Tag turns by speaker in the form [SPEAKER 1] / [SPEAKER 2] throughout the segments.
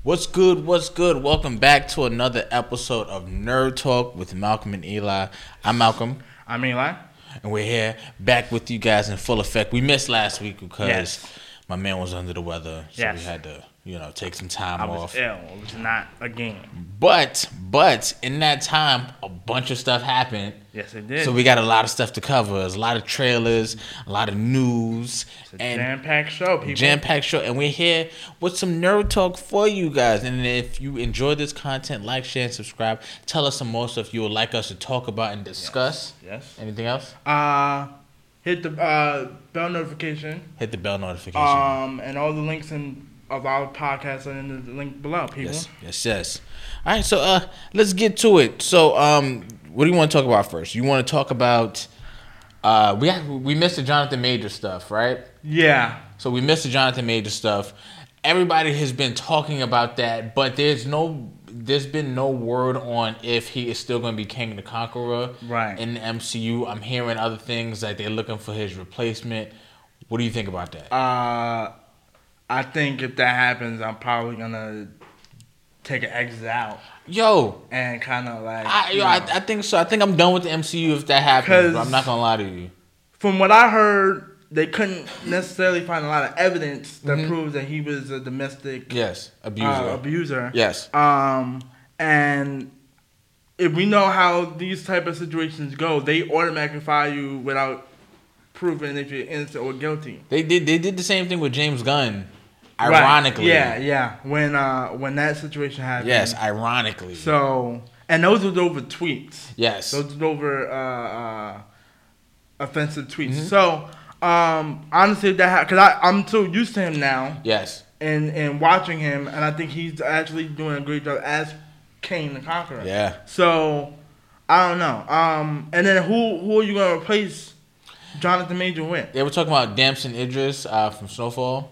[SPEAKER 1] What's good? What's good? Welcome back to another episode of Nerd Talk with Malcolm and Eli. I'm Malcolm.
[SPEAKER 2] I'm Eli.
[SPEAKER 1] And we're here back with you guys in full effect. We missed last week because my man was under the weather. So we had to, take some time off.
[SPEAKER 2] I was ill. It was not a game.
[SPEAKER 1] But in that time, a bunch of stuff happened.
[SPEAKER 2] Yes, it did.
[SPEAKER 1] So we got a lot of stuff to cover. There's a lot of trailers, a lot of news.
[SPEAKER 2] It's a jam-packed show, people.
[SPEAKER 1] Jam-packed show. And we're here with some nerd talk for you guys. And if you enjoy this content, like, share, and subscribe. Tell us some more stuff you would like us to talk about and discuss.
[SPEAKER 2] Yes.
[SPEAKER 1] Anything else?
[SPEAKER 2] Hit the bell notification.
[SPEAKER 1] Hit the bell notification.
[SPEAKER 2] And all the links of our podcast are in the link below, people.
[SPEAKER 1] Yes. All right, so let's get to it. So, what do you want to talk about first? You want to talk about we missed the Jonathan Major stuff, right?
[SPEAKER 2] Yeah.
[SPEAKER 1] So we missed the Jonathan Major stuff. Everybody has been talking about that, but there's been no word on if he is still going to be Kang the Conqueror in the MCU. I'm hearing other things like they're looking for his replacement. What do you think about that?
[SPEAKER 2] I think if that happens, I'm probably gonna take an exit out.
[SPEAKER 1] And
[SPEAKER 2] kind of like
[SPEAKER 1] I think so. I think I'm done with the MCU if that happens. But I'm not gonna lie to you.
[SPEAKER 2] From what I heard, they couldn't necessarily find a lot of evidence that proves that he was a domestic abuser.
[SPEAKER 1] Yes.
[SPEAKER 2] And if we know how these type of situations go, they automatically fire you without proving if you're innocent or guilty.
[SPEAKER 1] They did the same thing with James Gunn. Ironically.
[SPEAKER 2] Right. Yeah. When that situation happened.
[SPEAKER 1] Yes, ironically.
[SPEAKER 2] So, and those were over tweets.
[SPEAKER 1] Yes.
[SPEAKER 2] Those were over offensive tweets. So, honestly, because I'm so used to him now.
[SPEAKER 1] Yes.
[SPEAKER 2] And watching him, and I think he's actually doing a great job as Kang the Conqueror.
[SPEAKER 1] Yeah.
[SPEAKER 2] So, I don't know. And then who are you gonna replace Jonathan Major with?
[SPEAKER 1] They were talking about Damson Idris from Snowfall.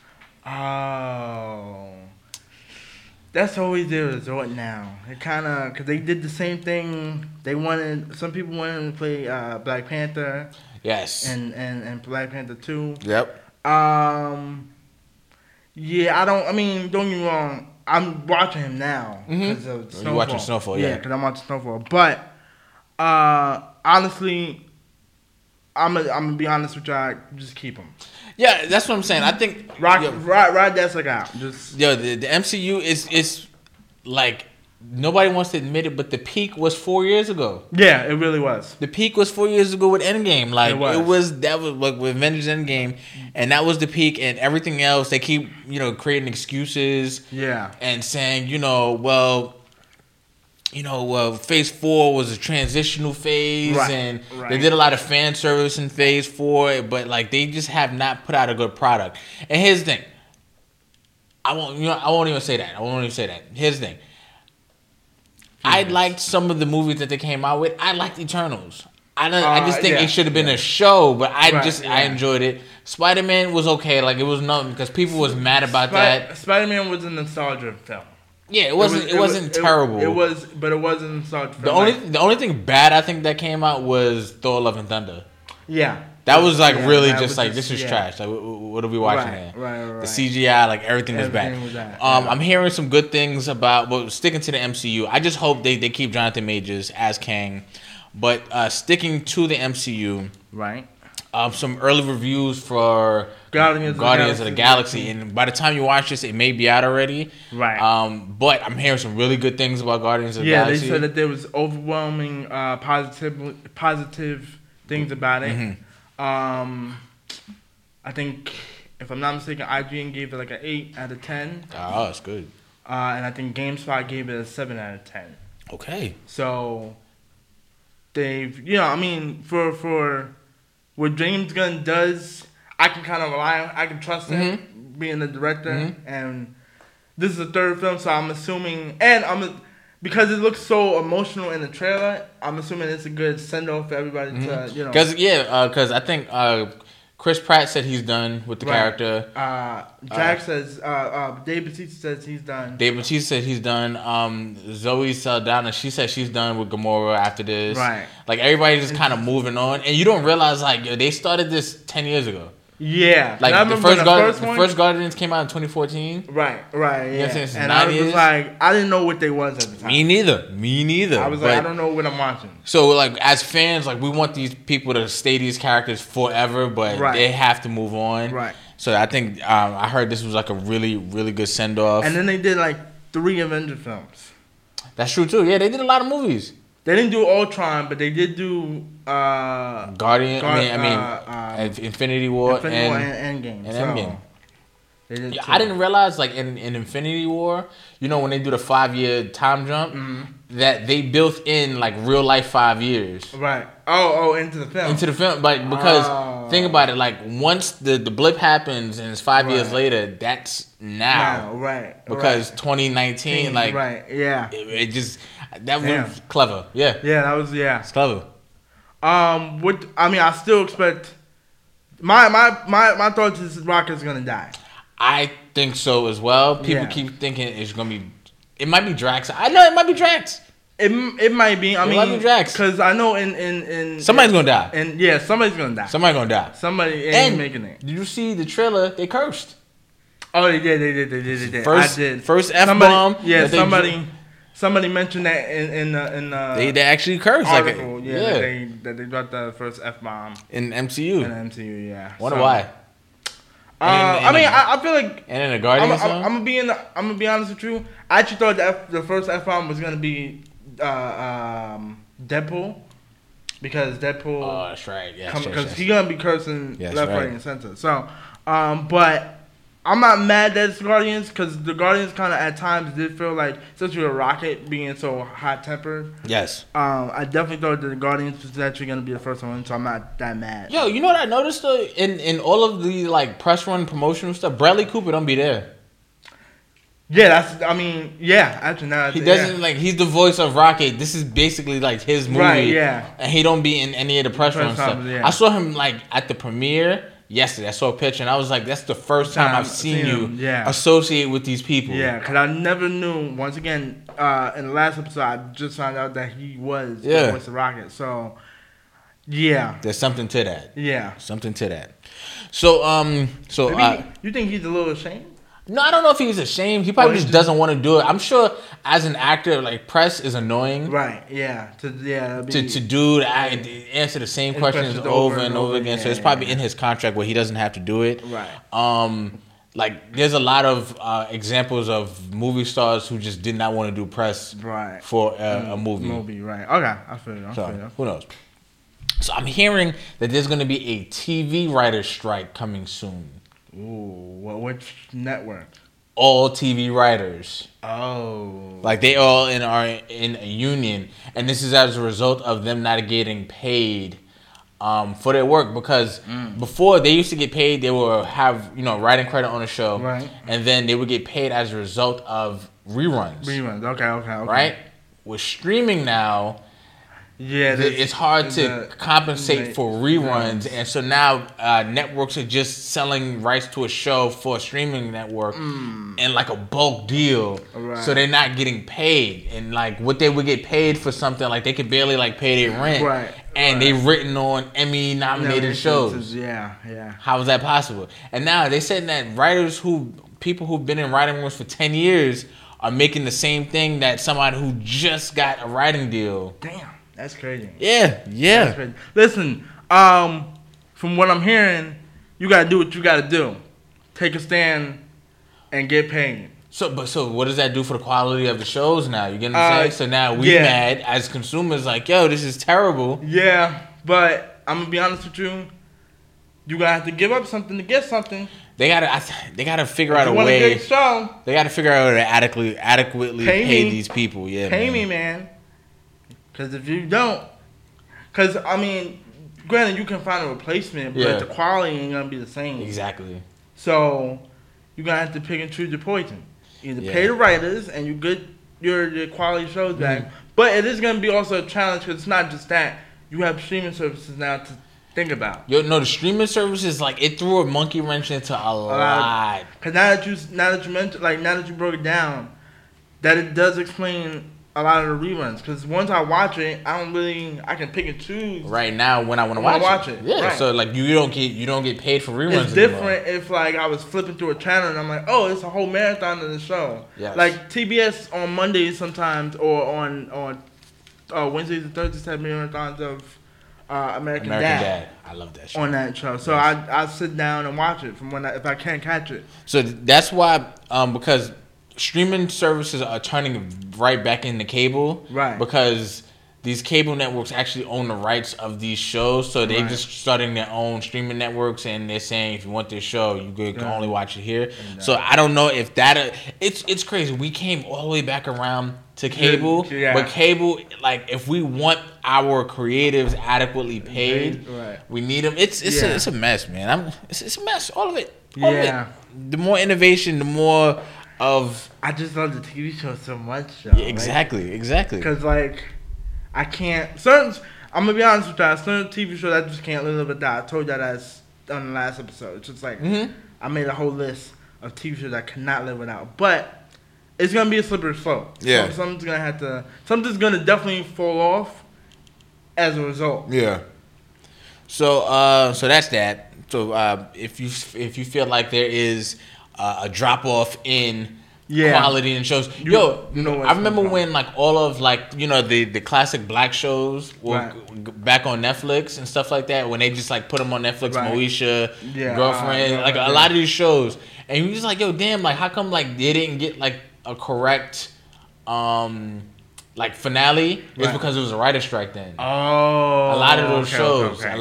[SPEAKER 2] Oh, that's always their resort now. It kind of, because they did the same thing. Some people wanted him to play Black Panther.
[SPEAKER 1] Yes.
[SPEAKER 2] And Black Panther 2.
[SPEAKER 1] Yep.
[SPEAKER 2] Don't get me wrong. I'm watching him now because of Snowfall.
[SPEAKER 1] You're watching Snowfall, yeah.
[SPEAKER 2] Yeah, because I'm watching Snowfall. But, honestly, I'm gonna be honest with y'all. Just keep him.
[SPEAKER 1] Yeah, that's what I'm saying. I think
[SPEAKER 2] ride that sucker out.
[SPEAKER 1] The MCU is like nobody wants to admit it, but the peak was 4 years ago.
[SPEAKER 2] Yeah, it really was.
[SPEAKER 1] The peak was 4 years ago with Endgame. Like that was like with Avengers Endgame, and that was the peak. And everything else, they keep creating excuses.
[SPEAKER 2] Yeah,
[SPEAKER 1] and saying Phase 4 was a transitional phase, and they did a lot of fan service in Phase 4, but like they just have not put out a good product. And here's the thing, I won't even say that. Here's the thing, I liked some of the movies that they came out with. I liked Eternals. I just think it should have been a show, but I enjoyed it. Spider-Man was okay, like it was nothing because people was mad about that.
[SPEAKER 2] Spider-Man was a nostalgia film.
[SPEAKER 1] Yeah, it wasn't terrible.
[SPEAKER 2] It wasn't nostalgia
[SPEAKER 1] The
[SPEAKER 2] film.
[SPEAKER 1] only thing bad I think that came out was Thor: Love and Thunder.
[SPEAKER 2] Yeah.
[SPEAKER 1] That was like really just like this is trash. Like what are we watching here?
[SPEAKER 2] Right.
[SPEAKER 1] The CGI, like everything was bad. I'm hearing some good things about sticking to the MCU. I just hope they keep Jonathan Majors as Kang, but sticking to the MCU.
[SPEAKER 2] Right.
[SPEAKER 1] Some early reviews for Guardians of the Galaxy, and by the time you watch this, it may be out already.
[SPEAKER 2] Right.
[SPEAKER 1] But I'm hearing some really good things about Guardians of the Galaxy.
[SPEAKER 2] Yeah, they said that there was overwhelming positive things about it.
[SPEAKER 1] Mm-hmm.
[SPEAKER 2] I think, if I'm not mistaken, IGN gave it like an 8 out of 10.
[SPEAKER 1] Oh, that's good.
[SPEAKER 2] And I think GameSpot gave it a 7 out of 10.
[SPEAKER 1] Okay.
[SPEAKER 2] So they've, for what James Gunn does, I can kind of rely on. I can trust him being the director, and this is the third film, so I'm assuming, because it looks so emotional in the trailer, I'm assuming it's a good send off for everybody to
[SPEAKER 1] Because I think Chris Pratt said he's done with the character.
[SPEAKER 2] Jack says, Dave Bautista says he's done.
[SPEAKER 1] Dave Bautista said he's done. Zoe Saldana, she said she's done with Gamora after this.
[SPEAKER 2] Right.
[SPEAKER 1] Like everybody's just kind of moving on, and you don't realize like they started this 10 years ago.
[SPEAKER 2] Yeah,
[SPEAKER 1] like the first Guardians came out in 2014.
[SPEAKER 2] Right, yeah.
[SPEAKER 1] You know what I'm saying?
[SPEAKER 2] And I was just like, I didn't know what they was at the time.
[SPEAKER 1] Me neither.
[SPEAKER 2] I was like, I don't know what I'm watching.
[SPEAKER 1] So like as fans, like we want these people to stay these characters forever, but they have to move on.
[SPEAKER 2] Right.
[SPEAKER 1] So I think I heard this was like a really, really good send off.
[SPEAKER 2] And then they did like 3 Avenger films.
[SPEAKER 1] That's true too. Yeah, they did a lot of movies.
[SPEAKER 2] They didn't do Ultron, but they did do
[SPEAKER 1] Infinity War
[SPEAKER 2] and Endgame.
[SPEAKER 1] Endgame.
[SPEAKER 2] They did
[SPEAKER 1] I didn't realize like in Infinity War, you know, when they do the 5-year time jump, that they built in like real life 5 years.
[SPEAKER 2] Right. Oh, into the film.
[SPEAKER 1] Like because think about it, like once the blip happens and it's 5 years later, that's now.
[SPEAKER 2] Right.
[SPEAKER 1] Because 2019, like
[SPEAKER 2] yeah.
[SPEAKER 1] It just that was clever. Yeah.
[SPEAKER 2] Yeah, that was
[SPEAKER 1] It's clever.
[SPEAKER 2] I still expect my thoughts is Rocket's gonna die.
[SPEAKER 1] I think so as well. People keep thinking it's gonna be. It might be Drax. I know it might be Drax.
[SPEAKER 2] It might be.
[SPEAKER 1] It might be Drax.
[SPEAKER 2] Because I know in
[SPEAKER 1] somebody's gonna die.
[SPEAKER 2] And yeah, somebody's gonna die. Somebody ain't making it.
[SPEAKER 1] Did you see the trailer? They cursed.
[SPEAKER 2] Oh, they did.
[SPEAKER 1] First,
[SPEAKER 2] I did.
[SPEAKER 1] First F-bomb.
[SPEAKER 2] Yeah, somebody mentioned that in
[SPEAKER 1] they actually cursed
[SPEAKER 2] article. That they got the first F-bomb
[SPEAKER 1] in MCU.
[SPEAKER 2] In MCU, yeah.
[SPEAKER 1] Wonder why.
[SPEAKER 2] I feel like
[SPEAKER 1] and in the Guardians,
[SPEAKER 2] I'm gonna be honest with you. I actually thought the first F-bomb was gonna be Deadpool, because Deadpool.
[SPEAKER 1] Oh, that's right. Yeah,
[SPEAKER 2] because he's gonna be cursing left, right, and center. So, but I'm not mad that it's Guardians, because the Guardians kind of at times did feel like, especially with Rocket being so hot tempered.
[SPEAKER 1] Yes.
[SPEAKER 2] I definitely thought that the Guardians was actually gonna be the first one, so I'm not that mad.
[SPEAKER 1] Yo, you know what I noticed though? In all of the like press run promotional stuff, Bradley Cooper don't be there.
[SPEAKER 2] Yeah, actually now
[SPEAKER 1] he doesn't like. He's the voice of Rocket. This is basically like his movie,
[SPEAKER 2] right? Yeah,
[SPEAKER 1] and he don't be in any of the press run stuff. Yeah. I saw him like at the premiere yesterday. I saw a picture and I was like, "That's the first time I've seen you associate with these people."
[SPEAKER 2] Yeah, because I never knew. Once again, in the last episode, I just found out that he was the voice of Rocket. So, yeah,
[SPEAKER 1] there's something to that.
[SPEAKER 2] Yeah,
[SPEAKER 1] something to that. So,
[SPEAKER 2] maybe, you think he's a little ashamed?
[SPEAKER 1] No, I don't know if he's ashamed. He probably just doesn't want to do it. I'm sure as an actor, like press is annoying.
[SPEAKER 2] Right. Yeah. To
[SPEAKER 1] answer the same questions over and over again. So it's probably in his contract where he doesn't have to do it.
[SPEAKER 2] Right.
[SPEAKER 1] Like there's a lot of examples of movie stars who just did not want to do press for a movie.
[SPEAKER 2] Right. Okay. I feel you.
[SPEAKER 1] Who knows? So I'm hearing that there's going to be a TV writer strike coming soon.
[SPEAKER 2] Ooh, which network?
[SPEAKER 1] All TV writers.
[SPEAKER 2] Oh.
[SPEAKER 1] Like they all are in a union, and this is as a result of them not getting paid for their work, because before they used to get paid, they would have writing credit on a show,
[SPEAKER 2] right?
[SPEAKER 1] And then they would get paid as a result of reruns.
[SPEAKER 2] Okay.
[SPEAKER 1] Right? With streaming now.
[SPEAKER 2] Yeah,
[SPEAKER 1] it's hard to compensate for reruns, and so now networks are just selling rights to a show for a streaming network in like a bulk deal, so they're not getting paid. And like what they would get paid for something, like they could barely like pay their rent, and they've written on Emmy nominated shows.
[SPEAKER 2] Yeah.
[SPEAKER 1] How is that possible? And now they said that people who've been in writing rooms for 10 years are making the same thing that somebody who just got a writing deal.
[SPEAKER 2] Damn. That's crazy.
[SPEAKER 1] Yeah.
[SPEAKER 2] That's crazy. Listen, from what I'm hearing, you gotta do what you gotta do. Take a stand and get paid.
[SPEAKER 1] So what does that do for the quality of the shows now? You get what I'm saying? So now we mad as consumers, like, yo, this is terrible.
[SPEAKER 2] Yeah, but I'm gonna be honest with you. You gotta have to give up something to get something.
[SPEAKER 1] They gotta figure out a way. They gotta figure out how to adequately pay these people. Yeah,
[SPEAKER 2] pay me, man. Because if you don't, granted, you can find a replacement, but the quality ain't going to be the same.
[SPEAKER 1] Exactly.
[SPEAKER 2] So, you're going to have to pick and choose your poison. Either pay the writers and you get your quality shows back, but it is going to be also a challenge, because it's not just that. You have streaming services now to think about.
[SPEAKER 1] The streaming services, like, it threw a monkey wrench into a lot.
[SPEAKER 2] Because now that you mentioned, now that you broke it down, that it does explain a lot of the reruns because once I watch it, I can pick and choose.
[SPEAKER 1] Right now, when I want to watch it, yeah. Right. So like you don't get paid for reruns.
[SPEAKER 2] It's different if like I was flipping through a channel and I'm like, oh, it's a whole marathon of the show. Yes. Like TBS on Mondays sometimes or on Wednesdays and Thursdays have marathons of American Dad.
[SPEAKER 1] I love that show.
[SPEAKER 2] On that show, so yes. I sit down and watch it from if I can't catch it.
[SPEAKER 1] So that's why because streaming services are turning right back into cable,
[SPEAKER 2] right?
[SPEAKER 1] Because these cable networks actually own the rights of these shows, so they're just starting their own streaming networks, and they're saying if you want this show, you can only watch it here. Exactly. So I don't know if that. It's crazy. We came all the way back around to cable, but cable, like if we want our creatives adequately paid, we need them. It's a mess, man. It's a mess. All of it. All of it. The more innovation, the more of.
[SPEAKER 2] I just love the TV show so much. Though.
[SPEAKER 1] Yeah, exactly.
[SPEAKER 2] Because like, I can't. I'm gonna be honest with you. Certain TV shows I just can't live without. I told you that on the last episode. It's just like I made a whole list of TV shows I cannot live without. But it's gonna be a slippery slope.
[SPEAKER 1] Yeah.
[SPEAKER 2] Something's gonna definitely fall off as a result.
[SPEAKER 1] Yeah. So that's that. So if you feel like there is a drop off in quality in shows, I remember when like all of like the classic black shows were back on Netflix and stuff like that when they just like put them on Netflix, Moesha, Girlfriend, like a lot of these shows, and you're just like, yo, damn, like how come like they didn't get like a correct like finale? It's because it was a writer's strike then.
[SPEAKER 2] Oh,
[SPEAKER 1] a lot of those shows, it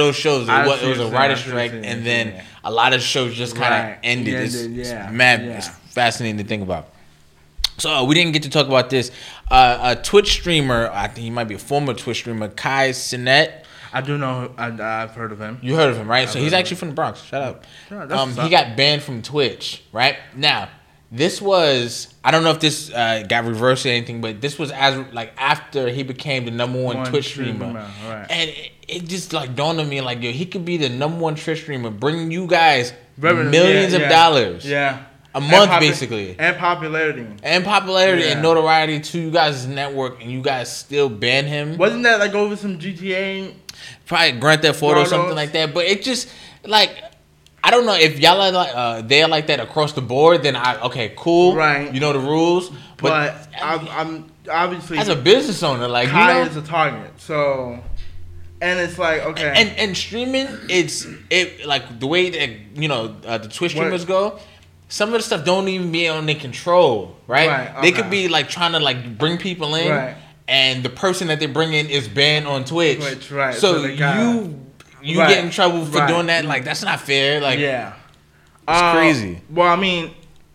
[SPEAKER 1] was a writer's strike, and then a lot of shows just kind of ended. It's mad. It's fascinating to think about. So we didn't get to talk about this. A Twitch streamer, I think he might be a former Twitch streamer, Kai Cenat.
[SPEAKER 2] I do know. I've heard of him.
[SPEAKER 1] You heard of him, right? So he's actually from the Bronx. Shout out. Sure, he got banned from Twitch, right? Now, this was, I don't know if this got reversed or anything, but this was after he became the number one Twitch streamer. Right. And it just like dawned on me like, yo, he could be the number one Twitch streamer, bringing you guys millions of dollars.
[SPEAKER 2] Yeah.
[SPEAKER 1] A month, basically.
[SPEAKER 2] And popularity.
[SPEAKER 1] And notoriety to you guys' network, and you guys still ban him.
[SPEAKER 2] Wasn't that like over some GTA?
[SPEAKER 1] Probably Grand Theft Auto or something like that. But it just, like, I don't know if y'all are like, they're like that across the board, then okay, cool.
[SPEAKER 2] Right.
[SPEAKER 1] You know the rules.
[SPEAKER 2] But I'm obviously.
[SPEAKER 1] As a business owner, like,
[SPEAKER 2] Kai is a target. So. And it's like, okay.
[SPEAKER 1] And streaming, it like the way that, the Twitch streamers go. Some of the stuff don't even be on their control, right? They could be like trying to like bring people in, and the person that they bring in is banned on Twitch.
[SPEAKER 2] Right.
[SPEAKER 1] So you get in trouble for doing that. Like that's not fair. Like it's crazy.
[SPEAKER 2] Well, I mean,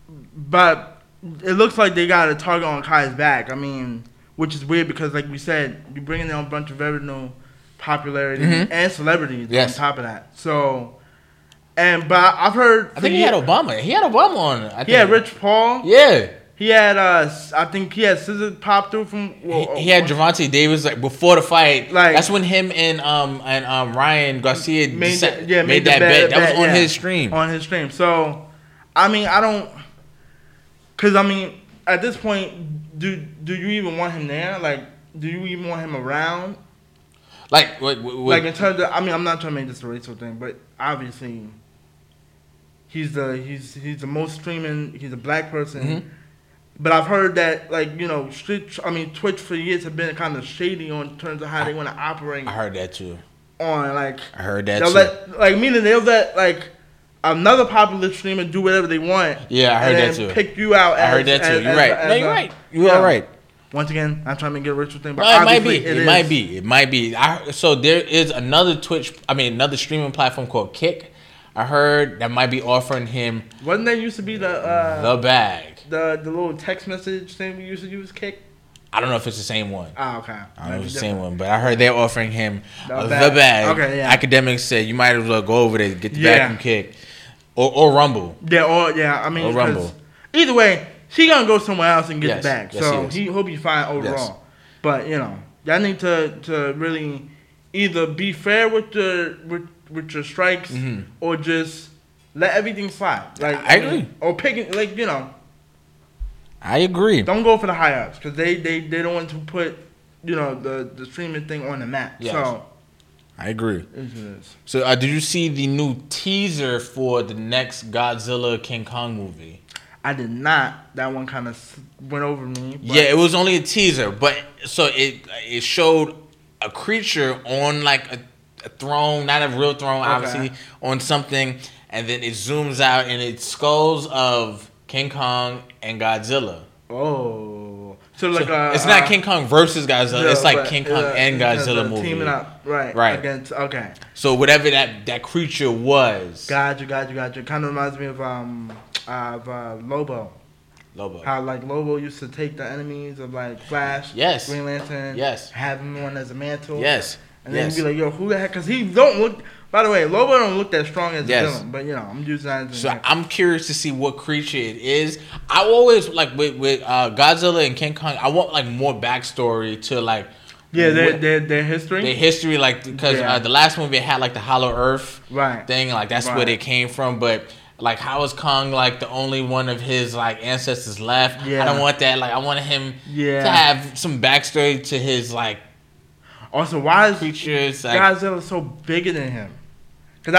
[SPEAKER 2] but it looks like they got a target on Kai's back. I mean, which is weird because, like we said, you're bringing in a bunch of revenue, popularity, and celebrities on top of that. So. But I've heard.
[SPEAKER 1] I think he had Obama. He had Obama on it.
[SPEAKER 2] Yeah, Rich Paul.
[SPEAKER 1] Yeah.
[SPEAKER 2] He had. I think he had Scissor pop through from.
[SPEAKER 1] He had Gervonta Davis like before the fight. Like that's when him and Ryan Garcia made that bet. That was on his stream.
[SPEAKER 2] On his stream. So, I mean, I don't. Because I mean, at this point, do you even want him there? Like, do you even want him around?
[SPEAKER 1] Like,
[SPEAKER 2] like in terms of, I mean, I'm not trying to make this a racial thing, but obviously. He's the most streaming. He's a black person, but I've heard that Twitch for years have been kind of shady on terms of how they want to operate.
[SPEAKER 1] I heard that too.
[SPEAKER 2] I heard that too. Meaning they'll let like another popular streamer do whatever they want.
[SPEAKER 1] Yeah, I heard that too.
[SPEAKER 2] Pick you out.
[SPEAKER 1] I heard that too. You're right. No, you're right. You are right.
[SPEAKER 2] Once again, I'm trying to get a ritual thing, but
[SPEAKER 1] it might be. So there is another streaming platform called Kick. I heard that might be offering him.
[SPEAKER 2] Wasn't that used to be the
[SPEAKER 1] bag?
[SPEAKER 2] The little text message thing we used to use, Kick?
[SPEAKER 1] I don't know if it's the same one.
[SPEAKER 2] Oh, okay.
[SPEAKER 1] I don't know if it's the same one, but I heard they're offering him the bag.
[SPEAKER 2] Okay, yeah.
[SPEAKER 1] Academics said you might as well go over there, get the bag from Kick. Or Rumble.
[SPEAKER 2] I mean, or Rumble. Either way, he gonna go somewhere else and get the bag.
[SPEAKER 1] Yes,
[SPEAKER 2] so he'll be fine overall. Yes. But y'all need to really either be fair with your strikes or just let everything slide. Like
[SPEAKER 1] I agree.
[SPEAKER 2] Or pick it,
[SPEAKER 1] I agree.
[SPEAKER 2] Don't go for the high ups because they don't want to put the streaming thing on the map. Yes. So
[SPEAKER 1] I agree. So did you see the new teaser for the next Godzilla King Kong movie?
[SPEAKER 2] I did not. That one kind of went over me.
[SPEAKER 1] Yeah, it was only a teaser, but so it showed a creature on like a throne, not a real throne, obviously, on something, and then it zooms out and it's skulls of King Kong and Godzilla.
[SPEAKER 2] Oh, so like
[SPEAKER 1] it's not King Kong versus Godzilla. It's like King Kong and Godzilla movie
[SPEAKER 2] teaming up, right? Against
[SPEAKER 1] So whatever that creature was.
[SPEAKER 2] Gotcha. Kind of reminds me of Lobo. How like Lobo used to take the enemies of like Flash, Green Lantern, have him on as a mantle, and then you'd be like, yo, who the heck? Because he don't look. By the way, Lobo don't look that strong as a villain, but I'm using that as an
[SPEAKER 1] I'm curious to see what creature it is. I always like with Godzilla and King Kong. I want like more backstory to like
[SPEAKER 2] their history.
[SPEAKER 1] Their history, like because the last movie had like the Hollow Earth thing, like that's where they came from, but. Like, how is Kong, like, the only one of his, like, ancestors left? I don't want that. Like, I wanted him to have some backstory to his, like...
[SPEAKER 2] Also, why is
[SPEAKER 1] creatures,
[SPEAKER 2] Godzilla so bigger than him? Because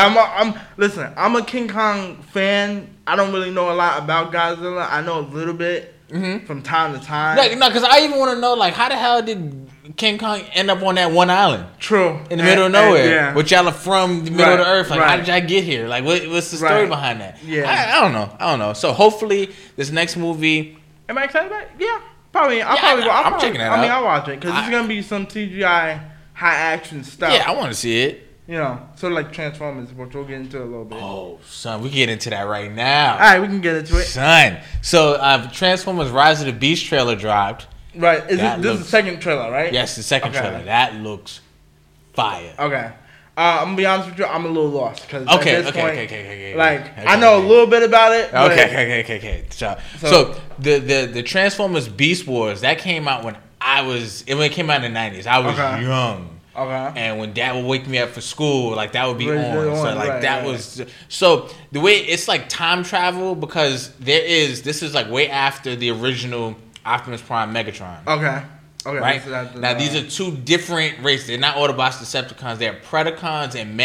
[SPEAKER 2] I'm a King Kong fan. I don't really know a lot about Godzilla. I know a little bit from time to time.
[SPEAKER 1] No, because I even want to know, like, how the hell did King Kong end up on that one island?
[SPEAKER 2] True.
[SPEAKER 1] In the middle of nowhere. Which y'all are from the middle of the earth. Like, how did y'all get here? Like, what's the story behind that?
[SPEAKER 2] Yeah.
[SPEAKER 1] I don't know. So, hopefully, this next movie...
[SPEAKER 2] Am I excited about it? Yeah. Probably. I'm checking that out. I mean, I'll watch it. Because it's going to be some CGI, high-action stuff.
[SPEAKER 1] Yeah, I want to see it.
[SPEAKER 2] Sort of like Transformers, which we'll get into a little bit.
[SPEAKER 1] Oh, son, we can get into that right now.
[SPEAKER 2] All right, we can get into it.
[SPEAKER 1] Son. So, Transformers Rise of the Beast trailer dropped.
[SPEAKER 2] Right. This is the second trailer, right?
[SPEAKER 1] Yes, the second trailer. That looks fire.
[SPEAKER 2] Okay. I'm going to be honest with you, I'm a little lost. Cause
[SPEAKER 1] Okay.
[SPEAKER 2] I know a little bit about it.
[SPEAKER 1] Okay. So the Transformers Beast Wars, that came out when it came out in the 90s. I was young.
[SPEAKER 2] Okay.
[SPEAKER 1] And when Dad would wake me up for school, like that would be on. So like that was so the way it's like time travel because this is like way after the original Optimus Prime Megatron.
[SPEAKER 2] Okay.
[SPEAKER 1] Right? Now these are two different races. They're not Autobots, Decepticons. They're Predacons and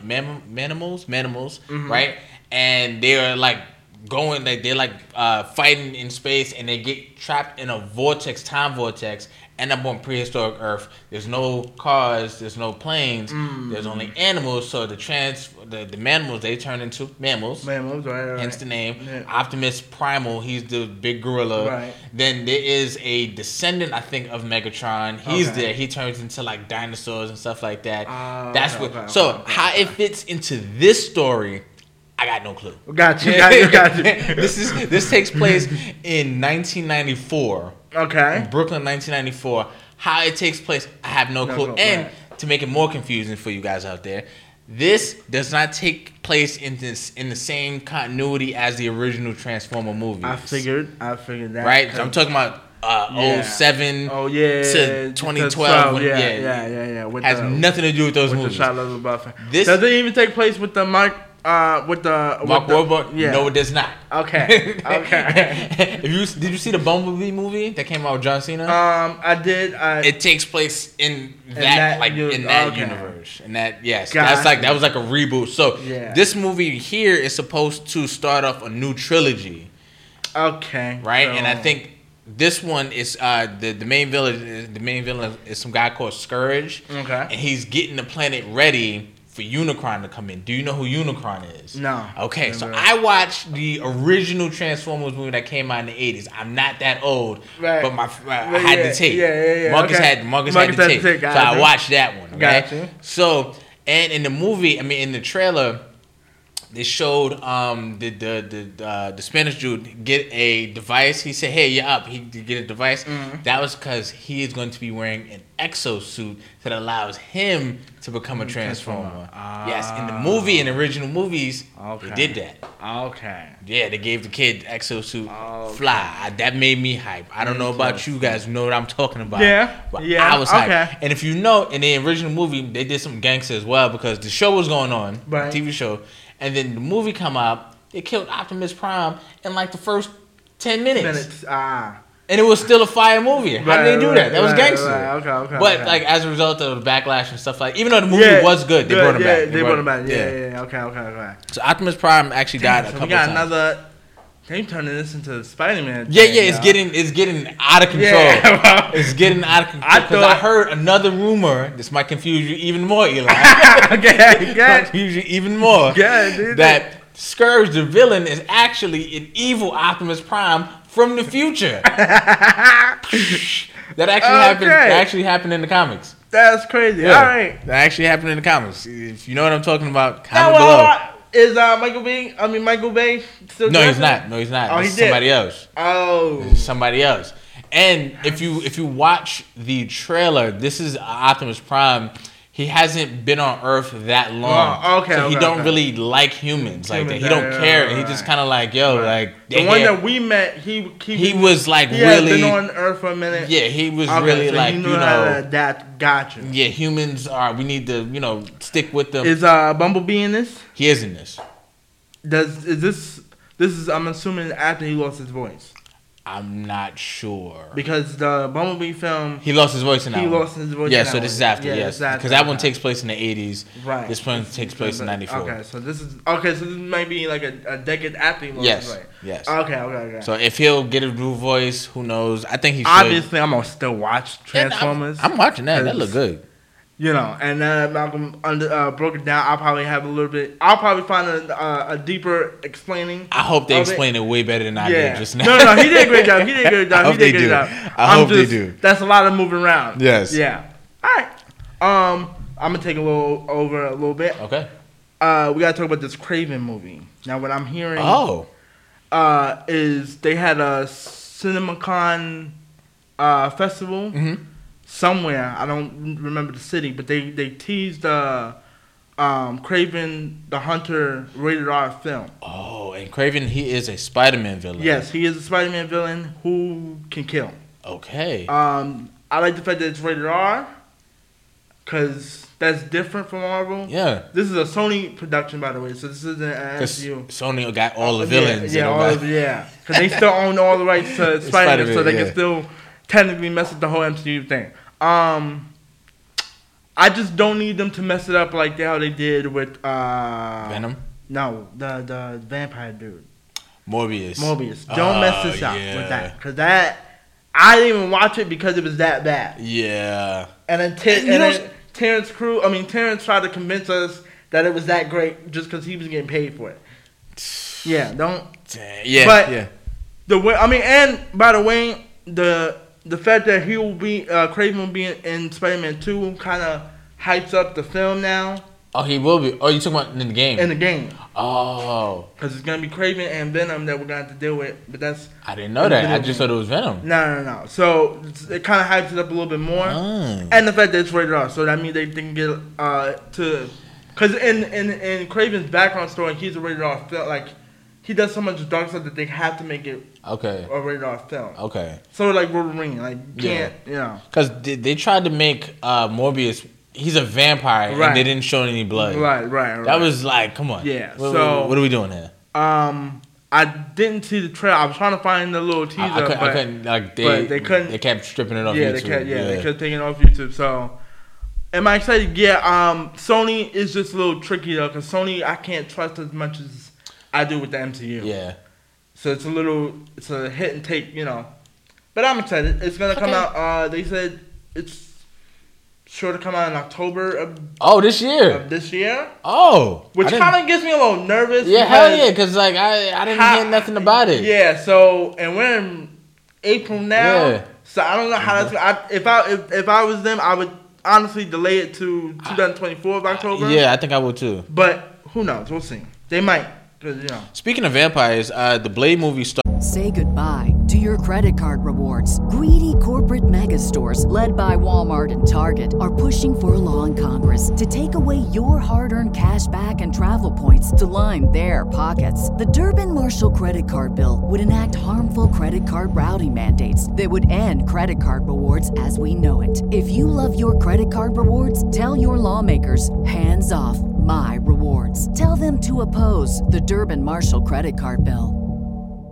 [SPEAKER 1] Manimals, right? And they're like they're like fighting in space and they get trapped in a time vortex. End up on prehistoric Earth. There's no cars. There's no planes. There's only animals. So the Manimals, they turn into mammals.
[SPEAKER 2] Mammals, right.
[SPEAKER 1] Hence the name. Yeah. Optimus Primal, he's the big gorilla.
[SPEAKER 2] Right.
[SPEAKER 1] Then there is a descendant, I think, of Megatron. He's there. He turns into like dinosaurs and stuff like that. How it fits into this story, I got no clue.
[SPEAKER 2] Got you.
[SPEAKER 1] This takes place in 1994.
[SPEAKER 2] Okay.
[SPEAKER 1] In Brooklyn, 1994. How it takes place, I have no clue. And to make it more confusing for you guys out there, this does not take place in the same continuity as the original Transformer movies.
[SPEAKER 2] I figured that.
[SPEAKER 1] Right? I'm talking about 07 to 2012.
[SPEAKER 2] Yeah.
[SPEAKER 1] Has nothing to do with those movies.
[SPEAKER 2] Does it even take place with the Mark
[SPEAKER 1] Wahlberg?
[SPEAKER 2] Yeah.
[SPEAKER 1] No, it does not.
[SPEAKER 2] Okay.
[SPEAKER 1] Did you see the Bumblebee movie that came out with John Cena?
[SPEAKER 2] I did.
[SPEAKER 1] It takes place in that universe. And that that was like a reboot. So this movie here is supposed to start off a new trilogy.
[SPEAKER 2] Okay.
[SPEAKER 1] Right, and I think this one is the main villain. The main villain is some guy called Scourge.
[SPEAKER 2] Okay.
[SPEAKER 1] And he's getting the planet ready for Unicron to come in. Do you know who Unicron is?
[SPEAKER 2] No.
[SPEAKER 1] Okay, so I watched the original Transformers movie that came out in the 80s. I'm not that old, but I had the tape.
[SPEAKER 2] Yeah.
[SPEAKER 1] Marcus had the tape. So I watched that one. Okay?
[SPEAKER 2] Gotcha.
[SPEAKER 1] So, and in the movie, in the trailer, they showed the Spanish dude get a device. He said, "Hey, you're up." He did get a device. That was because he is going to be wearing an exosuit that allows him to become a Transformer. Yes, in the original movies, they did that.
[SPEAKER 2] Okay.
[SPEAKER 1] Yeah, they gave the kid the exosuit fly. That made me hype. I don't know about you guys. You know what I'm talking about. But I was hype. And if you know, in the original movie, they did some gangster as well because the show was going on, TV show. And then the movie come out, they killed Optimus Prime in like the first 10 minutes. And it was still a fire movie. How did they do that? That was gangster.
[SPEAKER 2] Okay.
[SPEAKER 1] But like as a result of the backlash and stuff like, even though the movie was good, they brought him back.
[SPEAKER 2] They brought him back. Yeah. Okay.
[SPEAKER 1] So Optimus Prime actually died a couple times.
[SPEAKER 2] We got another. They turning this into Spider-Man.
[SPEAKER 1] Yeah. It's getting out of control. Yeah, it's getting out of control. Because I heard another rumor. This might confuse you even more, Eli. Confuse you even more. That Scourge, the villain, is actually an evil Optimus Prime from the future. That actually happened in the comics.
[SPEAKER 2] That's crazy.
[SPEAKER 1] Yeah.
[SPEAKER 2] All right.
[SPEAKER 1] That actually happened in the comics. If you know what I'm talking about, comment below.
[SPEAKER 2] Is Michael Bay still?
[SPEAKER 1] No, he's not. Oh,
[SPEAKER 2] he's
[SPEAKER 1] somebody else.
[SPEAKER 2] Oh,
[SPEAKER 1] somebody else. And if you watch the trailer, this is Optimus Prime. He hasn't been on Earth that long. So he don't really like humans like that. He don't care. And he just kind of like, like
[SPEAKER 2] the one that we met. He
[SPEAKER 1] was like
[SPEAKER 2] he
[SPEAKER 1] really
[SPEAKER 2] been on Earth for a minute.
[SPEAKER 1] Yeah, he was really so like
[SPEAKER 2] he knew how to adapt. Gotcha.
[SPEAKER 1] Yeah, humans are. We need to stick with them.
[SPEAKER 2] Is Bumblebee in this?
[SPEAKER 1] He is in this.
[SPEAKER 2] This is I'm assuming after he lost his voice.
[SPEAKER 1] I'm not sure.
[SPEAKER 2] Because the Bumblebee film...
[SPEAKER 1] He lost his voice in that one.
[SPEAKER 2] He lost his voice
[SPEAKER 1] in that one. So this is after, yes. Because that one takes place in the 80s.
[SPEAKER 2] Right.
[SPEAKER 1] This one takes place in 94.
[SPEAKER 2] Okay, so this might be like a decade after he lost his voice.
[SPEAKER 1] Yes.
[SPEAKER 2] Okay.
[SPEAKER 1] So if he'll get a new voice, who knows? I think he should.
[SPEAKER 2] Obviously, I'm going to still watch Transformers.
[SPEAKER 1] I'm watching that. That look good.
[SPEAKER 2] You know, and Malcolm broke it down. I'll probably have a little bit. I'll probably find a deeper explaining.
[SPEAKER 1] I hope they explain it way better than I did just now.
[SPEAKER 2] No, he did a great job.
[SPEAKER 1] I hope they do. I hope they do.
[SPEAKER 2] That's a lot of moving around.
[SPEAKER 1] Yes.
[SPEAKER 2] Yeah. All right. I'm gonna take a little bit.
[SPEAKER 1] Okay.
[SPEAKER 2] We gotta talk about this Craven movie. Now, what I'm hearing. Is they had a CinemaCon festival. Mm-hmm. Somewhere, I don't remember the city, but they teased Craven the Hunter rated R film.
[SPEAKER 1] Oh, and Craven, he is a Spider-Man villain.
[SPEAKER 2] Yes, he is a Spider-Man villain who can kill.
[SPEAKER 1] Okay.
[SPEAKER 2] I like the fact that it's rated R, because that's different from Marvel.
[SPEAKER 1] Yeah.
[SPEAKER 2] This is a Sony production, by the way, so this isn't an MCU.
[SPEAKER 1] Sony got all the villains.
[SPEAKER 2] Because they still own all the rights to Spider-Man, so they can still technically mess up the whole MCU thing. I just don't need them to mess it up like how they did with
[SPEAKER 1] Venom.
[SPEAKER 2] No, the vampire dude.
[SPEAKER 1] Morbius.
[SPEAKER 2] Don't mess this up with that, because I didn't even watch it because it was that bad.
[SPEAKER 1] Yeah.
[SPEAKER 2] And then Terrence tried to convince us that it was that great just because he was getting paid for it. Yeah, don't.
[SPEAKER 1] Yeah,
[SPEAKER 2] but the way and by the way, the fact that he will be Craven will be in Spider-Man 2 kind of hypes up the film now.
[SPEAKER 1] Oh, he will be. Oh, you talking about in the game?
[SPEAKER 2] In the game.
[SPEAKER 1] Oh.
[SPEAKER 2] Because it's gonna be Craven and Venom that we're gonna have to deal with. But that's.
[SPEAKER 1] I didn't know that. I just thought it was Venom.
[SPEAKER 2] No. So it kind of hypes it up a little bit more. Oh. And the fact that it's rated R, so that means they can get to. Because in Craven's background story, he's a rated R film. Like, he does so much dark stuff that they have to make it a rated R film.
[SPEAKER 1] Okay.
[SPEAKER 2] So like Wolverine, like can't
[SPEAKER 1] Because they tried to make Morbius. He's a vampire, and they didn't show any blood.
[SPEAKER 2] Right.
[SPEAKER 1] That was like, come on.
[SPEAKER 2] Yeah.
[SPEAKER 1] What are we doing here?
[SPEAKER 2] I didn't see the trailer. I was trying to find the little teaser,
[SPEAKER 1] I couldn't. Like
[SPEAKER 2] they couldn't.
[SPEAKER 1] They kept stripping it off YouTube.
[SPEAKER 2] They kept taking it off YouTube. So, am I excited? Yeah. Sony is just a little tricky though, because Sony I can't trust as much as I do with the MCU.
[SPEAKER 1] Yeah.
[SPEAKER 2] So it's a hit and take, But I'm excited. It's gonna come out. They said it's sure to come out in October
[SPEAKER 1] this year.
[SPEAKER 2] Of this year.
[SPEAKER 1] Oh.
[SPEAKER 2] Which kind of gets me a little nervous.
[SPEAKER 1] Yeah, hell yeah, because like I didn't hear nothing about it.
[SPEAKER 2] Yeah. So and we're in April now. Yeah. So I don't know how that's. If I was them, I would honestly delay it to 2024 of October.
[SPEAKER 1] Yeah, I think I would too.
[SPEAKER 2] But who knows? We'll see. They might.
[SPEAKER 1] Speaking of vampires, the Blade movie started.
[SPEAKER 3] Say goodbye to your credit card rewards. Greedy corporate mega stores, led by Walmart and Target, are pushing for a law in Congress to take away your hard-earned cash back and travel points to line their pockets. The Durbin-Marshall credit card bill would enact harmful credit card routing mandates that would end credit card rewards as we know it. If you love your credit card rewards, tell your lawmakers, hands off my rewards. Tell them to oppose the Durbin-Marshall credit card bill.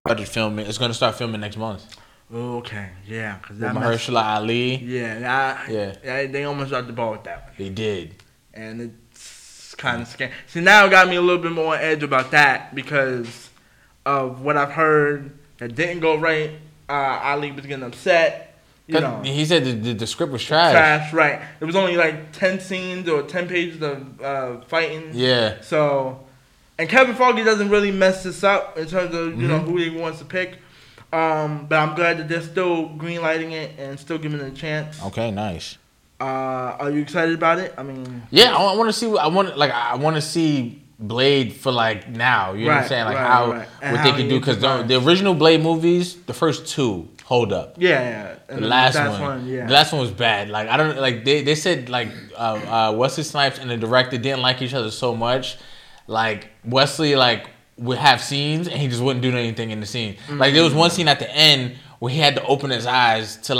[SPEAKER 1] started filming. It's gonna start filming next month.
[SPEAKER 2] Okay, yeah, because
[SPEAKER 1] With Mahershala Ali.
[SPEAKER 2] Yeah, they almost dropped the ball with that one.
[SPEAKER 1] They did,
[SPEAKER 2] and it's kind of scary. See, now it got me a little bit more on edge about that because of what I've heard that didn't go right. Ali was getting upset. You know,
[SPEAKER 1] he said the script was trash.
[SPEAKER 2] Trash, right? It was only like 10 scenes or 10 pages of fighting.
[SPEAKER 1] Yeah.
[SPEAKER 2] So, and Kevin Feige doesn't really mess this up in terms of you know who he wants to pick. But I'm glad that they're still greenlighting it and still giving it a chance.
[SPEAKER 1] Okay, nice.
[SPEAKER 2] Are you excited about it? I mean,
[SPEAKER 1] yeah, I want to see. I want to see Blade for like now. You know what I'm saying? Like what they could do because the original Blade movies, the first two hold up.
[SPEAKER 2] Yeah.
[SPEAKER 1] And the last one was bad. Like I don't like they said like Wesley Snipes and the director didn't like each other so much. Like Wesley would have scenes and he just wouldn't do anything in the scene. Like there was one scene at the end where he had to open his eyes to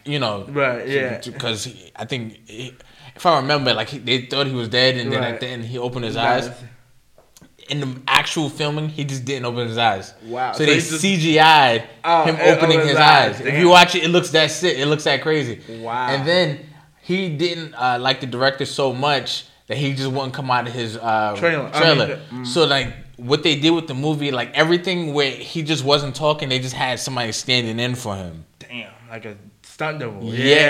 [SPEAKER 1] because I think if I remember they thought he was dead and then at the end he opened his eyes. In the actual filming, he just didn't open his eyes.
[SPEAKER 2] Wow!
[SPEAKER 1] So they CGI'd him opening his eyes. If you watch it, it looks that sick. It looks that crazy.
[SPEAKER 2] Wow!
[SPEAKER 1] And then he didn't like the director so much that he just wouldn't come out of his trailer. So what they did with the movie, like everything where he just wasn't talking, they just had somebody standing in for him.
[SPEAKER 2] Damn, like a stunt double.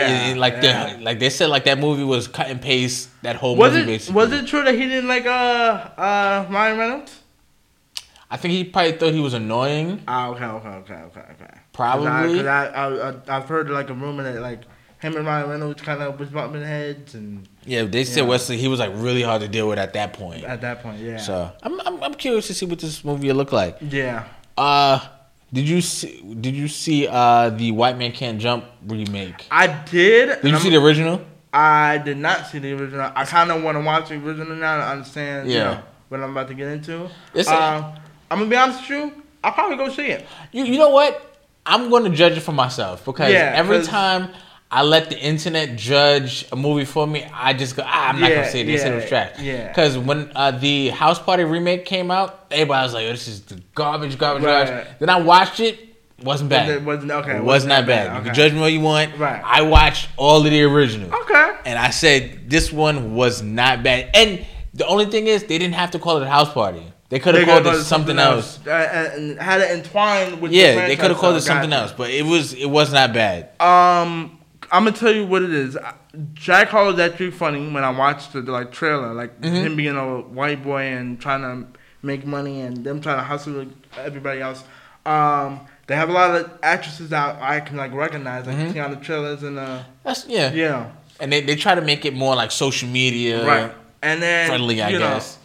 [SPEAKER 1] Like they said, like that movie was cut and paste. That whole movie basically.
[SPEAKER 2] Was it true that he didn't like Ryan Reynolds?
[SPEAKER 1] I think he probably thought he was annoying.
[SPEAKER 2] Okay.
[SPEAKER 1] Probably.
[SPEAKER 2] Because I've heard like a rumor that like him and Ryan Reynolds kind of was bumping heads and.
[SPEAKER 1] Yeah, they said Wesley. He was like really hard to deal with at that point.
[SPEAKER 2] Yeah.
[SPEAKER 1] So I'm curious to see what this movie will look like.
[SPEAKER 2] Yeah.
[SPEAKER 1] Did you see the White Man Can't Jump remake?
[SPEAKER 2] I did.
[SPEAKER 1] Did you see the original?
[SPEAKER 2] I did not see the original. I kind of want to watch the original now to understand what I'm about to get into. I'm gonna be honest with you. I'll probably go see it.
[SPEAKER 1] You know what? I'm going to judge it for myself because every time I let the internet judge a movie for me, I just go, I'm not going to see it. They said it was trash.
[SPEAKER 2] Yeah.
[SPEAKER 1] Because when the House Party remake came out, everybody was like, this is the garbage. Then I watched it. Wasn't bad.
[SPEAKER 2] It wasn't
[SPEAKER 1] that bad. You can judge me what you want.
[SPEAKER 2] Right.
[SPEAKER 1] I watched all of the originals.
[SPEAKER 2] Okay.
[SPEAKER 1] And I said, this one was not bad. And the only thing is, they didn't have to call it a House Party. They could have called it something else.
[SPEAKER 2] And had it entwined with
[SPEAKER 1] they could have called it something else. But it was not bad.
[SPEAKER 2] I'm gonna tell you what it is. Jack Harlow's actually funny when I watched the trailer, him being a white boy and trying to make money and them trying to hustle like everybody else. They have a lot of actresses that I can recognize, see on the trailers and yeah.
[SPEAKER 1] And they try to make it more like social media,
[SPEAKER 2] right? And then
[SPEAKER 1] friendly, I guess.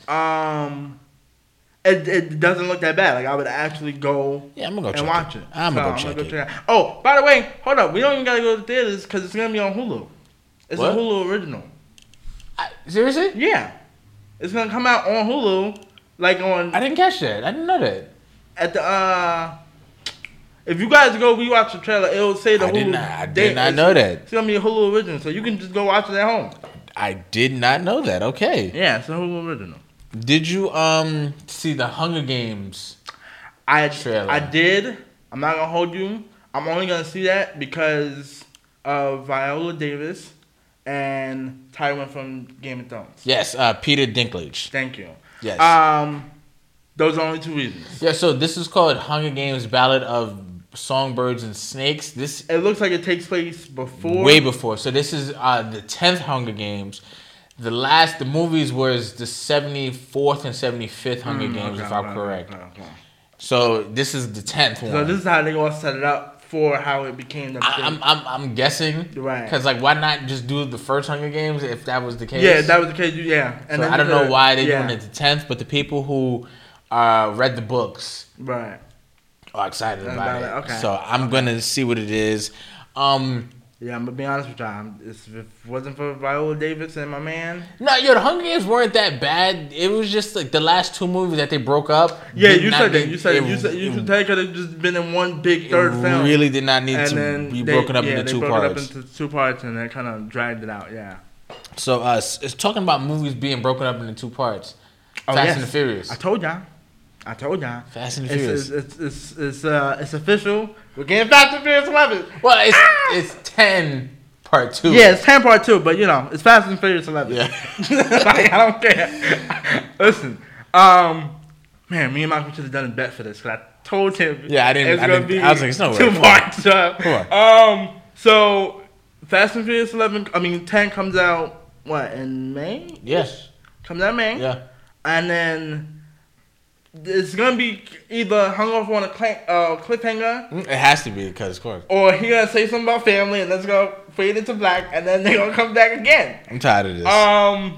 [SPEAKER 2] It doesn't look that bad. I would actually go
[SPEAKER 1] I'm gonna go
[SPEAKER 2] and watch it.
[SPEAKER 1] I'm gonna go check it.
[SPEAKER 2] Oh, by the way, hold up. We don't even gotta go to the theaters because it's gonna be on Hulu. It's a Hulu original.
[SPEAKER 1] Seriously?
[SPEAKER 2] Yeah. It's gonna come out on Hulu.
[SPEAKER 1] I didn't catch that. I didn't know that.
[SPEAKER 2] At the if you guys go rewatch the trailer, it'll say the Hulu.
[SPEAKER 1] I did not know that.
[SPEAKER 2] It's gonna be a Hulu original, so you can just go watch it at home.
[SPEAKER 1] I did not know that. Okay.
[SPEAKER 2] Yeah, it's a Hulu original.
[SPEAKER 1] Did you see the Hunger Games trailer?
[SPEAKER 2] I did. I'm not gonna hold you. I'm only gonna see that because of Viola Davis and Tywin from Game of Thrones.
[SPEAKER 1] Yes, Peter Dinklage.
[SPEAKER 2] Thank you.
[SPEAKER 1] Yes.
[SPEAKER 2] Those are only two reasons.
[SPEAKER 1] Yeah, so this is called Hunger Games: Ballad of Songbirds and Snakes.
[SPEAKER 2] It looks like it takes place before.
[SPEAKER 1] Way before. So this is the 10th Hunger Games. The movies was the 74th and 75th Hunger Games, if I'm correct. Okay. So this is the 10th one.
[SPEAKER 2] So this is how they all set it up for how it became the.
[SPEAKER 1] I'm guessing,
[SPEAKER 2] right?
[SPEAKER 1] Because why not just do the first Hunger Games if that was the case?
[SPEAKER 2] Yeah, if that was the case. Yeah,
[SPEAKER 1] and so I don't know why they're doing it the 10th, but the people who read the books,
[SPEAKER 2] right,
[SPEAKER 1] are excited about it.
[SPEAKER 2] Okay.
[SPEAKER 1] So I'm gonna see what it is.
[SPEAKER 2] Yeah, I'm gonna be honest with y'all. If it wasn't for Viola Davis and my man.
[SPEAKER 1] No, the Hunger Games weren't that bad. It was just the last two movies that they broke up.
[SPEAKER 2] Yeah, you said that. You said they could have just been in one big third film.
[SPEAKER 1] Really did not need to be broken up into two parts.
[SPEAKER 2] Broke it up into two parts and they kind of dragged it out. Yeah.
[SPEAKER 1] So it's talking about movies being broken up into two parts. Fast and the Furious.
[SPEAKER 2] I told y'all. I told y'all.
[SPEAKER 1] Fast and Furious.
[SPEAKER 2] It's official. We're getting Fast and Furious 11.
[SPEAKER 1] Well, it's 10 part 2.
[SPEAKER 2] Yeah, it's 10 part 2, but it's Fast and Furious 11.
[SPEAKER 1] Yeah.
[SPEAKER 2] Like, I don't care. Listen, man, me and Michael should have done a bet for this because I told him.
[SPEAKER 1] Yeah, I didn't. I was like, it's no way.
[SPEAKER 2] 2 parts.
[SPEAKER 1] Come on.
[SPEAKER 2] So Fast and Furious 10 comes out in May?
[SPEAKER 1] Yes.
[SPEAKER 2] Comes out in May.
[SPEAKER 1] Yeah.
[SPEAKER 2] And then it's gonna be either hung off on a cliffhanger.
[SPEAKER 1] It has to be because, of course.
[SPEAKER 2] Or he gonna say something about family and let's go fade into black, and then they gonna come back again.
[SPEAKER 1] I'm tired of this.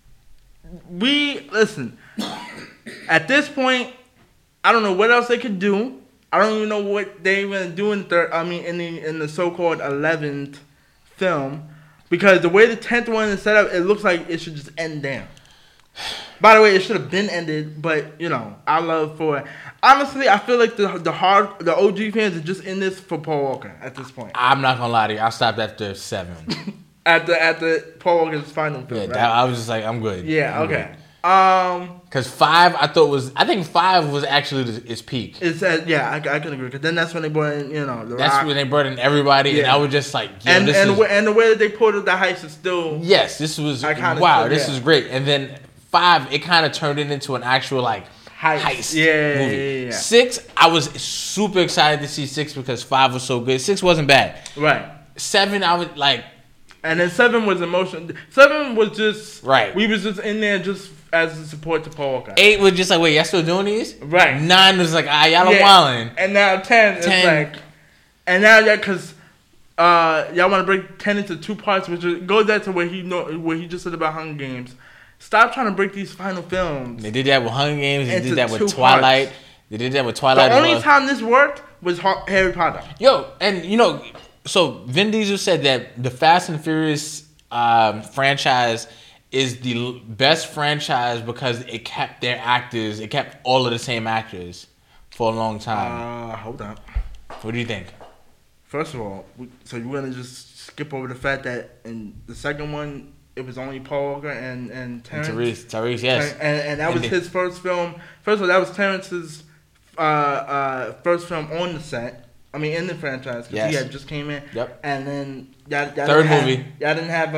[SPEAKER 2] Listen. At this point, I don't know what else they could do. I don't even know what they're gonna do in the so-called 11th film, because the way the 10th one is set up, it looks like it should just end there. By the way, it should have been ended, but I love for it. Honestly, I feel like the OG fans are just in this for Paul Walker at this point.
[SPEAKER 1] I'm not gonna lie to you. I stopped after 7.
[SPEAKER 2] at the Paul Walker's final film.
[SPEAKER 1] Yeah,
[SPEAKER 2] right?
[SPEAKER 1] I was just like, I'm good.
[SPEAKER 2] Yeah.
[SPEAKER 1] I'm
[SPEAKER 2] Okay.
[SPEAKER 1] Good. Because 5, I think 5 was actually its peak.
[SPEAKER 2] It's I can agree. Because then that's when they brought in, the
[SPEAKER 1] That's
[SPEAKER 2] Rock.
[SPEAKER 1] when they brought in everybody, and I was just like,
[SPEAKER 2] and the way that they pulled up the heist is still.
[SPEAKER 1] Yes, this was wow. This is great. And then 5, it kind of turned it into an actual heist movie.
[SPEAKER 2] Yeah.
[SPEAKER 1] 6, I was super excited to see 6 because 5 was so good. 6 wasn't bad.
[SPEAKER 2] Right.
[SPEAKER 1] 7, I was like.
[SPEAKER 2] And then 7 was emotion. 7 was just
[SPEAKER 1] right.
[SPEAKER 2] We was just in there just as a support to Paul Walker.
[SPEAKER 1] 8 was just like, wait, y'all still doing these?
[SPEAKER 2] Right.
[SPEAKER 1] 9 was like, y'all are wildin'.
[SPEAKER 2] And now 10 is like, and now because y'all want to break 10 into 2 parts, which goes back to where he just said about Hunger Games. Stop trying to break these final films.
[SPEAKER 1] They did that with Hunger Games. They did that with Twilight.
[SPEAKER 2] Parts.
[SPEAKER 1] They did that with Twilight.
[SPEAKER 2] The only time this worked was Harry Potter.
[SPEAKER 1] Yo, and so Vin Diesel said that the Fast and Furious franchise is the best franchise because it kept their actors. It kept all of the same actors for a long time.
[SPEAKER 2] Hold up.
[SPEAKER 1] What do you think?
[SPEAKER 2] First of all, so you're gonna just skip over the fact that in the second one it was only Paul Walker and Terrence.
[SPEAKER 1] Tyrese, yes.
[SPEAKER 2] And that was his first film. First of all, that was Terrence's first film on the set. I mean, in the franchise, because he had just came in.
[SPEAKER 1] Yep.
[SPEAKER 2] And then y'all
[SPEAKER 1] third movie.
[SPEAKER 2] Y'all didn't have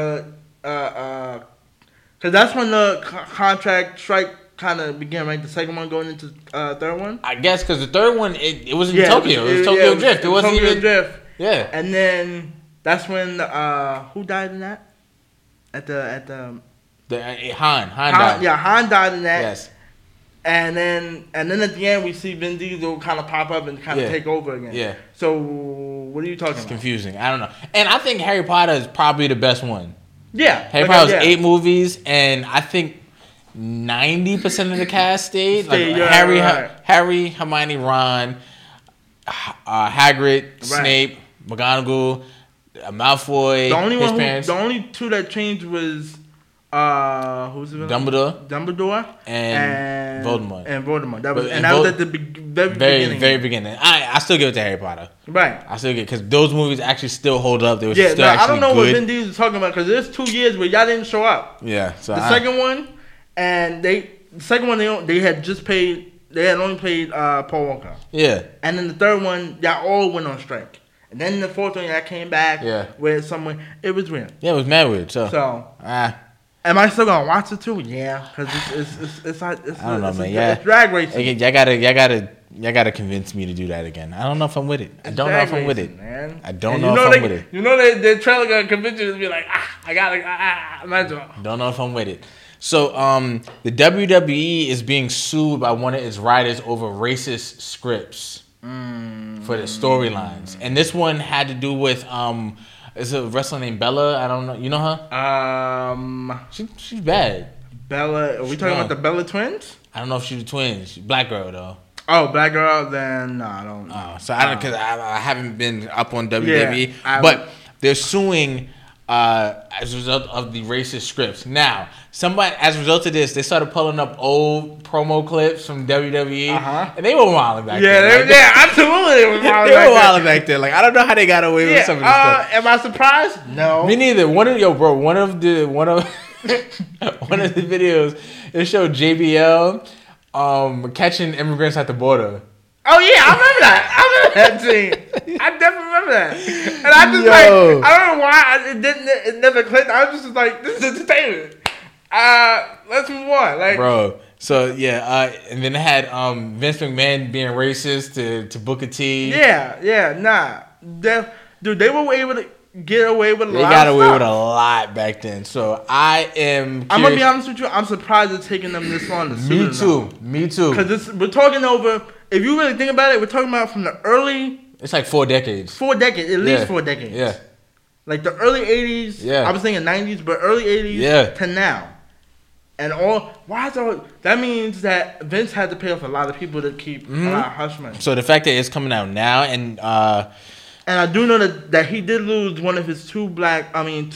[SPEAKER 2] because that's when the contract strike kind of began, right? The second one going into third one.
[SPEAKER 1] I guess because the third one it was in Tokyo. It was Tokyo Drift. It wasn't
[SPEAKER 2] Tokyo
[SPEAKER 1] even
[SPEAKER 2] Drift.
[SPEAKER 1] Yeah.
[SPEAKER 2] And then that's when who died in that? At the
[SPEAKER 1] Han died.
[SPEAKER 2] Yeah, Han died in that.
[SPEAKER 1] Yes.
[SPEAKER 2] And then at the end we see Vin Diesel kind of pop up and kind of take over again.
[SPEAKER 1] Yeah.
[SPEAKER 2] So what are you talking about?
[SPEAKER 1] Confusing. I don't know. And I think Harry Potter is probably the best one.
[SPEAKER 2] Yeah.
[SPEAKER 1] Harry Potter was 8 movies, and I think 90% of the cast stayed. Harry, Hermione, Ron, Hagrid, Snape, McGonagall, Malfoy, his parents.
[SPEAKER 2] The only 2 that changed was who's the Dumbledore and Voldemort. That was at the very beginning.
[SPEAKER 1] I still give it to Harry Potter.
[SPEAKER 2] Right.
[SPEAKER 1] I still give it because those movies actually still hold up. They were still
[SPEAKER 2] I don't know
[SPEAKER 1] good.
[SPEAKER 2] what Vin Diesel is talking about because there's 2 years where y'all didn't show up.
[SPEAKER 1] Yeah. So
[SPEAKER 2] the second one, and the second one they had only paid Paul Walker.
[SPEAKER 1] Yeah.
[SPEAKER 2] And then the third one, y'all all went on strike. And then the fourth one, y'all came back with someone. It was weird.
[SPEAKER 1] Yeah, it was mad weird. So.
[SPEAKER 2] Am I still gonna watch it too? Yeah, because it's I don't know, man. It's drag racing.
[SPEAKER 1] Y'all gotta convince me to do that again. I don't know if I'm with it. I don't know if I'm with it, man. I don't know if I'm with it.
[SPEAKER 2] You know the trailer gonna convince you to be like, I gotta, imagine.
[SPEAKER 1] Don't know if I'm with it. So, the WWE is being sued by one of its writers over racist scripts for the storylines, and this one had to do with is a wrestler named Bella. I don't know. You know her? She's bad.
[SPEAKER 2] Bella. Are we talking about the Bella twins?
[SPEAKER 1] I don't know if she's a twin. She's a black girl though.
[SPEAKER 2] Oh, black girl. Then no, I don't.
[SPEAKER 1] Oh, so I don't because I haven't been up on WWE, but they're suing as a result of the racist scripts. Now, as a result of this, they started pulling up old promo clips from WWE, and they were wilding back there.
[SPEAKER 2] Yeah, absolutely, they were
[SPEAKER 1] wilding back there. Like I don't know how they got away with some of this stuff.
[SPEAKER 2] Am I surprised? No,
[SPEAKER 1] me neither. One of the videos it showed JBL Catching immigrants at the border.
[SPEAKER 2] Oh yeah, I remember that. I remember that scene. I definitely remember that. And I just like, I don't know why it never clicked. I was just like, this is entertainment. Let's move on. Like,
[SPEAKER 1] bro. So yeah, and then it had Vince McMahon being racist to Booker T.
[SPEAKER 2] Yeah, nah. Dude, they were able to get away with a lot. They
[SPEAKER 1] got away with a lot back then. So I am.
[SPEAKER 2] I'm gonna be honest with you. I'm surprised it's taking them this long to suit it.
[SPEAKER 1] Me too.
[SPEAKER 2] Because we're talking over. If you really think about it, we're talking about from the early.
[SPEAKER 1] It's like 4 decades.
[SPEAKER 2] 4 decades, at least 4 decades.
[SPEAKER 1] Yeah.
[SPEAKER 2] Like the early 80s.
[SPEAKER 1] Yeah.
[SPEAKER 2] I was thinking 90s, but early 80s.
[SPEAKER 1] Yeah.
[SPEAKER 2] To now. And that means that Vince had to pay off a lot of people to keep a lot of hush money.
[SPEAKER 1] So the fact that it's coming out now and
[SPEAKER 2] I do know that he did lose one of his two black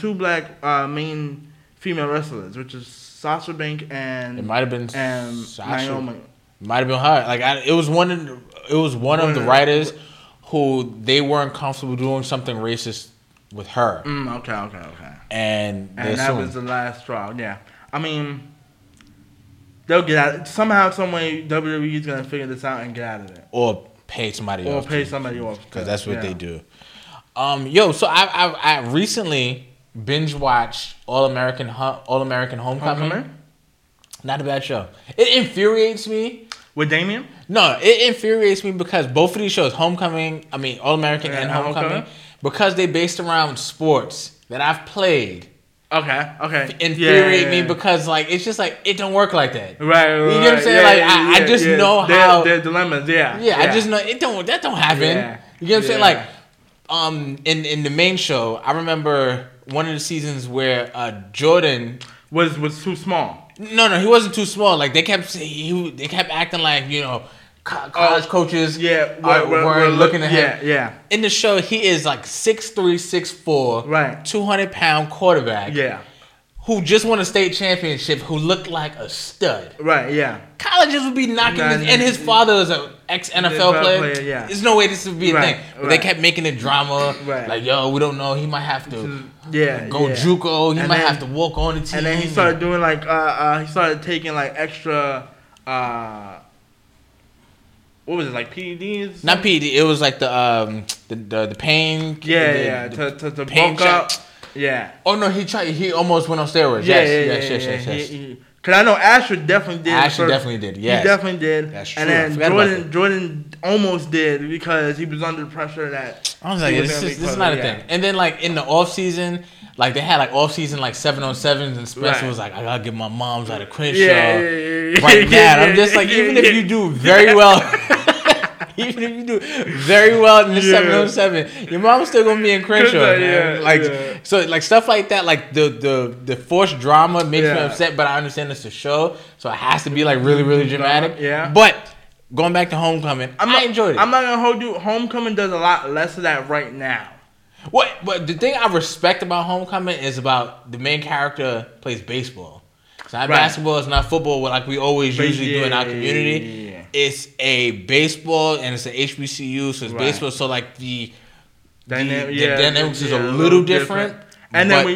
[SPEAKER 2] main female wrestlers, which is Sasha Banks and
[SPEAKER 1] it might have been
[SPEAKER 2] Sasha. Naomi.
[SPEAKER 1] Might have been her. Like it was one of the writers who they weren't comfortable doing something racist with her.
[SPEAKER 2] Okay.
[SPEAKER 1] And
[SPEAKER 2] that was the last straw. Yeah, I mean. They'll get out somehow, some way. WWE is gonna figure this out and get out of it,
[SPEAKER 1] or pay somebody off.
[SPEAKER 2] Because
[SPEAKER 1] that's what they do. So I recently binge watched All American Homecoming. Not a bad show. It infuriates me.
[SPEAKER 2] With Damien?
[SPEAKER 1] No, it infuriates me because both of these shows, All American and Homecoming, because they based around sports that I've played.
[SPEAKER 2] Okay.
[SPEAKER 1] Infuriate me because like it's just like it don't work like that.
[SPEAKER 2] Right.
[SPEAKER 1] You know what I'm saying? I just know how
[SPEAKER 2] their dilemmas. Yeah.
[SPEAKER 1] I just know that don't happen.
[SPEAKER 2] Yeah.
[SPEAKER 1] You know what I'm saying? Like in the main show, I remember one of the seasons where Jordan
[SPEAKER 2] was too small.
[SPEAKER 1] No, he wasn't too small. Like they kept acting like college coaches weren't looking at him.
[SPEAKER 2] Yeah.
[SPEAKER 1] In the show, he is like 6'3", 6'4",
[SPEAKER 2] right,
[SPEAKER 1] 200-pound quarterback.
[SPEAKER 2] Yeah.
[SPEAKER 1] Who just won a state championship, who looked like a stud.
[SPEAKER 2] Right, yeah.
[SPEAKER 1] Colleges would be knocking and his father is an ex-NFL player.
[SPEAKER 2] Yeah.
[SPEAKER 1] There's no way this would be a thing. But
[SPEAKER 2] right.
[SPEAKER 1] They kept making it drama.
[SPEAKER 2] Right.
[SPEAKER 1] Like, we don't know. He might have to
[SPEAKER 2] go
[SPEAKER 1] JUCO. He might have to walk on the team.
[SPEAKER 2] And then he started doing he started taking like extra, what was it, like PEDs?
[SPEAKER 1] Not PED. It was like the pain.
[SPEAKER 2] To bulk up. Yeah.
[SPEAKER 1] Oh no, he almost went on steroids. Yes.
[SPEAKER 2] Because I know Asher definitely did.
[SPEAKER 1] Definitely did. Yes.
[SPEAKER 2] He definitely did.
[SPEAKER 1] That's true.
[SPEAKER 2] And then Jordan almost did because he was under pressure that.
[SPEAKER 1] I was like, this is not a thing. And then like in the off season. Like, they had, like, off-season, like, 7-on-7s, and Spencer was like, I gotta get my moms out of Crenshaw right now. I'm just like, even if you do very well, in the 7-on-7, your mom's still gonna be in Crenshaw, man. So, like, stuff like that, like, the forced drama makes me upset, but I understand it's a show, so it has to be, like, really, really dramatic.
[SPEAKER 2] Yeah.
[SPEAKER 1] But, going back to Homecoming, I enjoyed it.
[SPEAKER 2] I'm not gonna hold you. Homecoming does a lot less of that right now.
[SPEAKER 1] But the thing I respect about Homecoming is about the main character plays baseball. It's not basketball. It's not football. Like we always usually do in our community. Yeah. It's a baseball and it's an HBCU, so it's baseball. So like the dynamics is a little different.
[SPEAKER 2] And then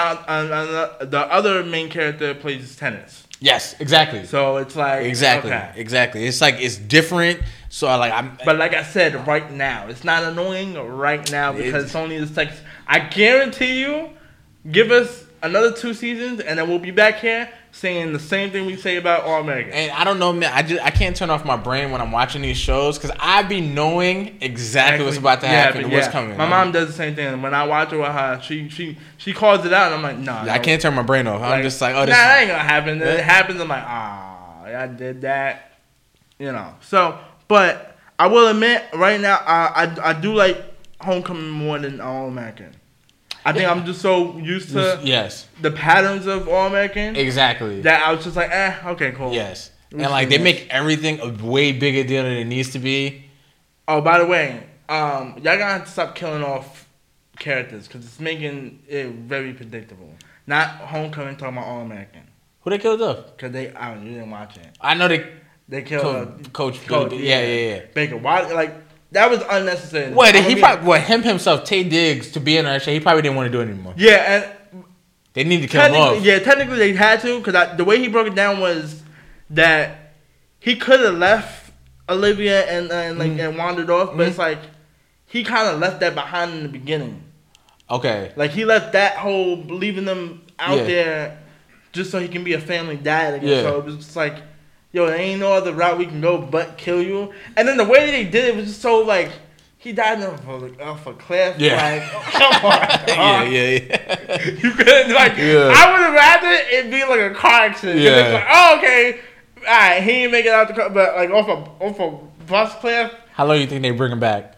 [SPEAKER 2] the other main character plays tennis.
[SPEAKER 1] Yes, exactly.
[SPEAKER 2] So it's like
[SPEAKER 1] exactly. It's like it's different. So
[SPEAKER 2] But like I said, right now it's not annoying right now because it's only the second. I guarantee you, give us another 2 seasons and then we'll be back here saying the same thing we say about All American.
[SPEAKER 1] And I don't know, man. I can't turn off my brain when I'm watching these shows because I be knowing exactly what's about to happen and what's coming.
[SPEAKER 2] My mom does the same thing. When I watch it with her, she calls it out and I'm like, no.
[SPEAKER 1] I can't turn my brain off. I'm just like,
[SPEAKER 2] that ain't gonna happen. It happens. I'm like, I did that. So, but I will admit, right now, I do like Homecoming more than All American. I think I'm just so used to the patterns of All American.
[SPEAKER 1] Exactly.
[SPEAKER 2] That I was just like, okay, cool.
[SPEAKER 1] Yes. And like they make everything a way bigger deal than it needs to be.
[SPEAKER 2] Oh, by the way, y'all gonna have to stop killing off characters because it's making it very predictable. Not Homecoming, talking about All American.
[SPEAKER 1] Who they killed off?
[SPEAKER 2] Because you didn't watch it.
[SPEAKER 1] I know
[SPEAKER 2] they killed
[SPEAKER 1] Coach. Yeah.
[SPEAKER 2] Baker. Why? That was unnecessary.
[SPEAKER 1] Him himself, Tay Diggs, to be in that show, he probably didn't want to do it anymore.
[SPEAKER 2] Yeah, and
[SPEAKER 1] they need to kill him off.
[SPEAKER 2] Yeah, technically they had to because the way he broke it down was that he could have left Olivia and wandered off, but it's like he kind of left that behind in the beginning.
[SPEAKER 1] Okay.
[SPEAKER 2] Like he left that whole leaving them out there just so he can be a family dad again. So it was just like, yo, there ain't no other route we can go but kill you. And then the way they did it was just so like, he died off a cliff.
[SPEAKER 1] Yeah.
[SPEAKER 2] Like, come on.
[SPEAKER 1] Yeah.
[SPEAKER 2] You couldn't I would have rather it be like a car accident. Yeah. It's like, oh, okay, all right, he didn't make it out the car, but like off a bus cliff.
[SPEAKER 1] How long do you think they bring him back?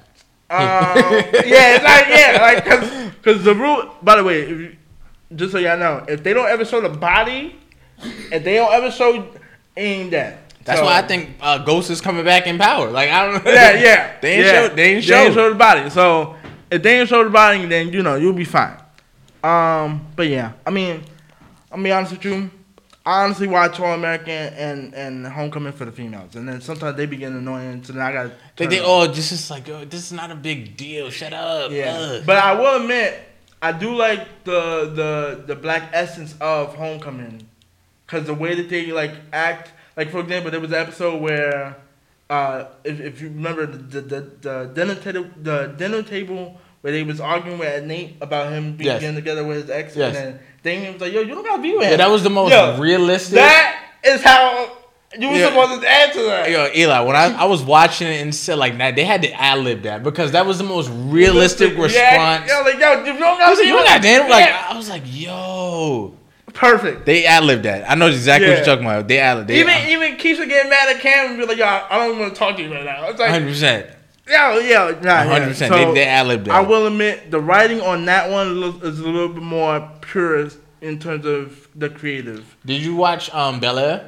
[SPEAKER 2] Because the rule. By the way, just so y'all know, if they don't ever show the body, if they don't ever show, ain't dead.
[SPEAKER 1] That's why I think Ghost is coming back in Power. Like I don't know.
[SPEAKER 2] Yeah.
[SPEAKER 1] They ain't show
[SPEAKER 2] the body. So if they ain't show the body, then you'll be fine. But yeah, I mean, I'll be honest with you. I honestly watch All American and Homecoming for the females, and then sometimes they be getting annoying. So then I got
[SPEAKER 1] just like, yo, this is not a big deal. Shut up.
[SPEAKER 2] Yeah. But I will admit, I do like the black essence of Homecoming, because the way that they like act. Like for example, there was an episode where, if you remember the dinner table where they was arguing with Nate about him getting together with his ex, and then Damien was like, "Yo, you don't gotta be with him."
[SPEAKER 1] Yeah, that was the most realistic.
[SPEAKER 2] That is how you were supposed to answer that.
[SPEAKER 1] Yo, Eli, when I was watching it and said like that, they had to ad-lib that because that was the most realistic response.
[SPEAKER 2] Yeah, like yo, you don't gotta be with
[SPEAKER 1] him. Like I was like, yo.
[SPEAKER 2] Perfect.
[SPEAKER 1] They ad-libbed that. I know exactly what you're talking about. They ad-libbed.
[SPEAKER 2] Even Keisha getting mad at Cam and be like, "Yo, I don't even want to talk to you right now." It's like
[SPEAKER 1] 100%.
[SPEAKER 2] Yeah,
[SPEAKER 1] 100%.
[SPEAKER 2] So
[SPEAKER 1] they ad-libbed that.
[SPEAKER 2] I will admit the writing on that one is a little bit more purist in terms of the creative.
[SPEAKER 1] Did you watch Bel-Air?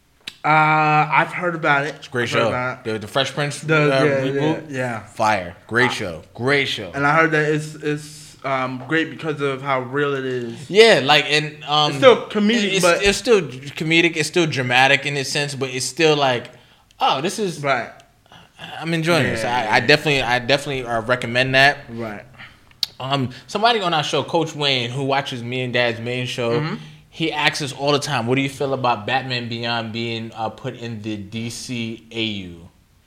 [SPEAKER 2] I've heard about it.
[SPEAKER 1] It's a great show. The Fresh Prince reboot.
[SPEAKER 2] Yeah.
[SPEAKER 1] Fire. Great show.
[SPEAKER 2] And I heard that it's great because of how real it is.
[SPEAKER 1] Yeah, like and
[SPEAKER 2] it's still comedic, but
[SPEAKER 1] it's still comedic. It's still dramatic in its sense, but it's still like, oh, this is
[SPEAKER 2] right.
[SPEAKER 1] I'm enjoying this. I definitely recommend that.
[SPEAKER 2] Right.
[SPEAKER 1] Somebody on our show, Coach Wayne, who watches me and Dad's main show, he asks us all the time, "What do you feel about Batman Beyond being put in the DCAU?"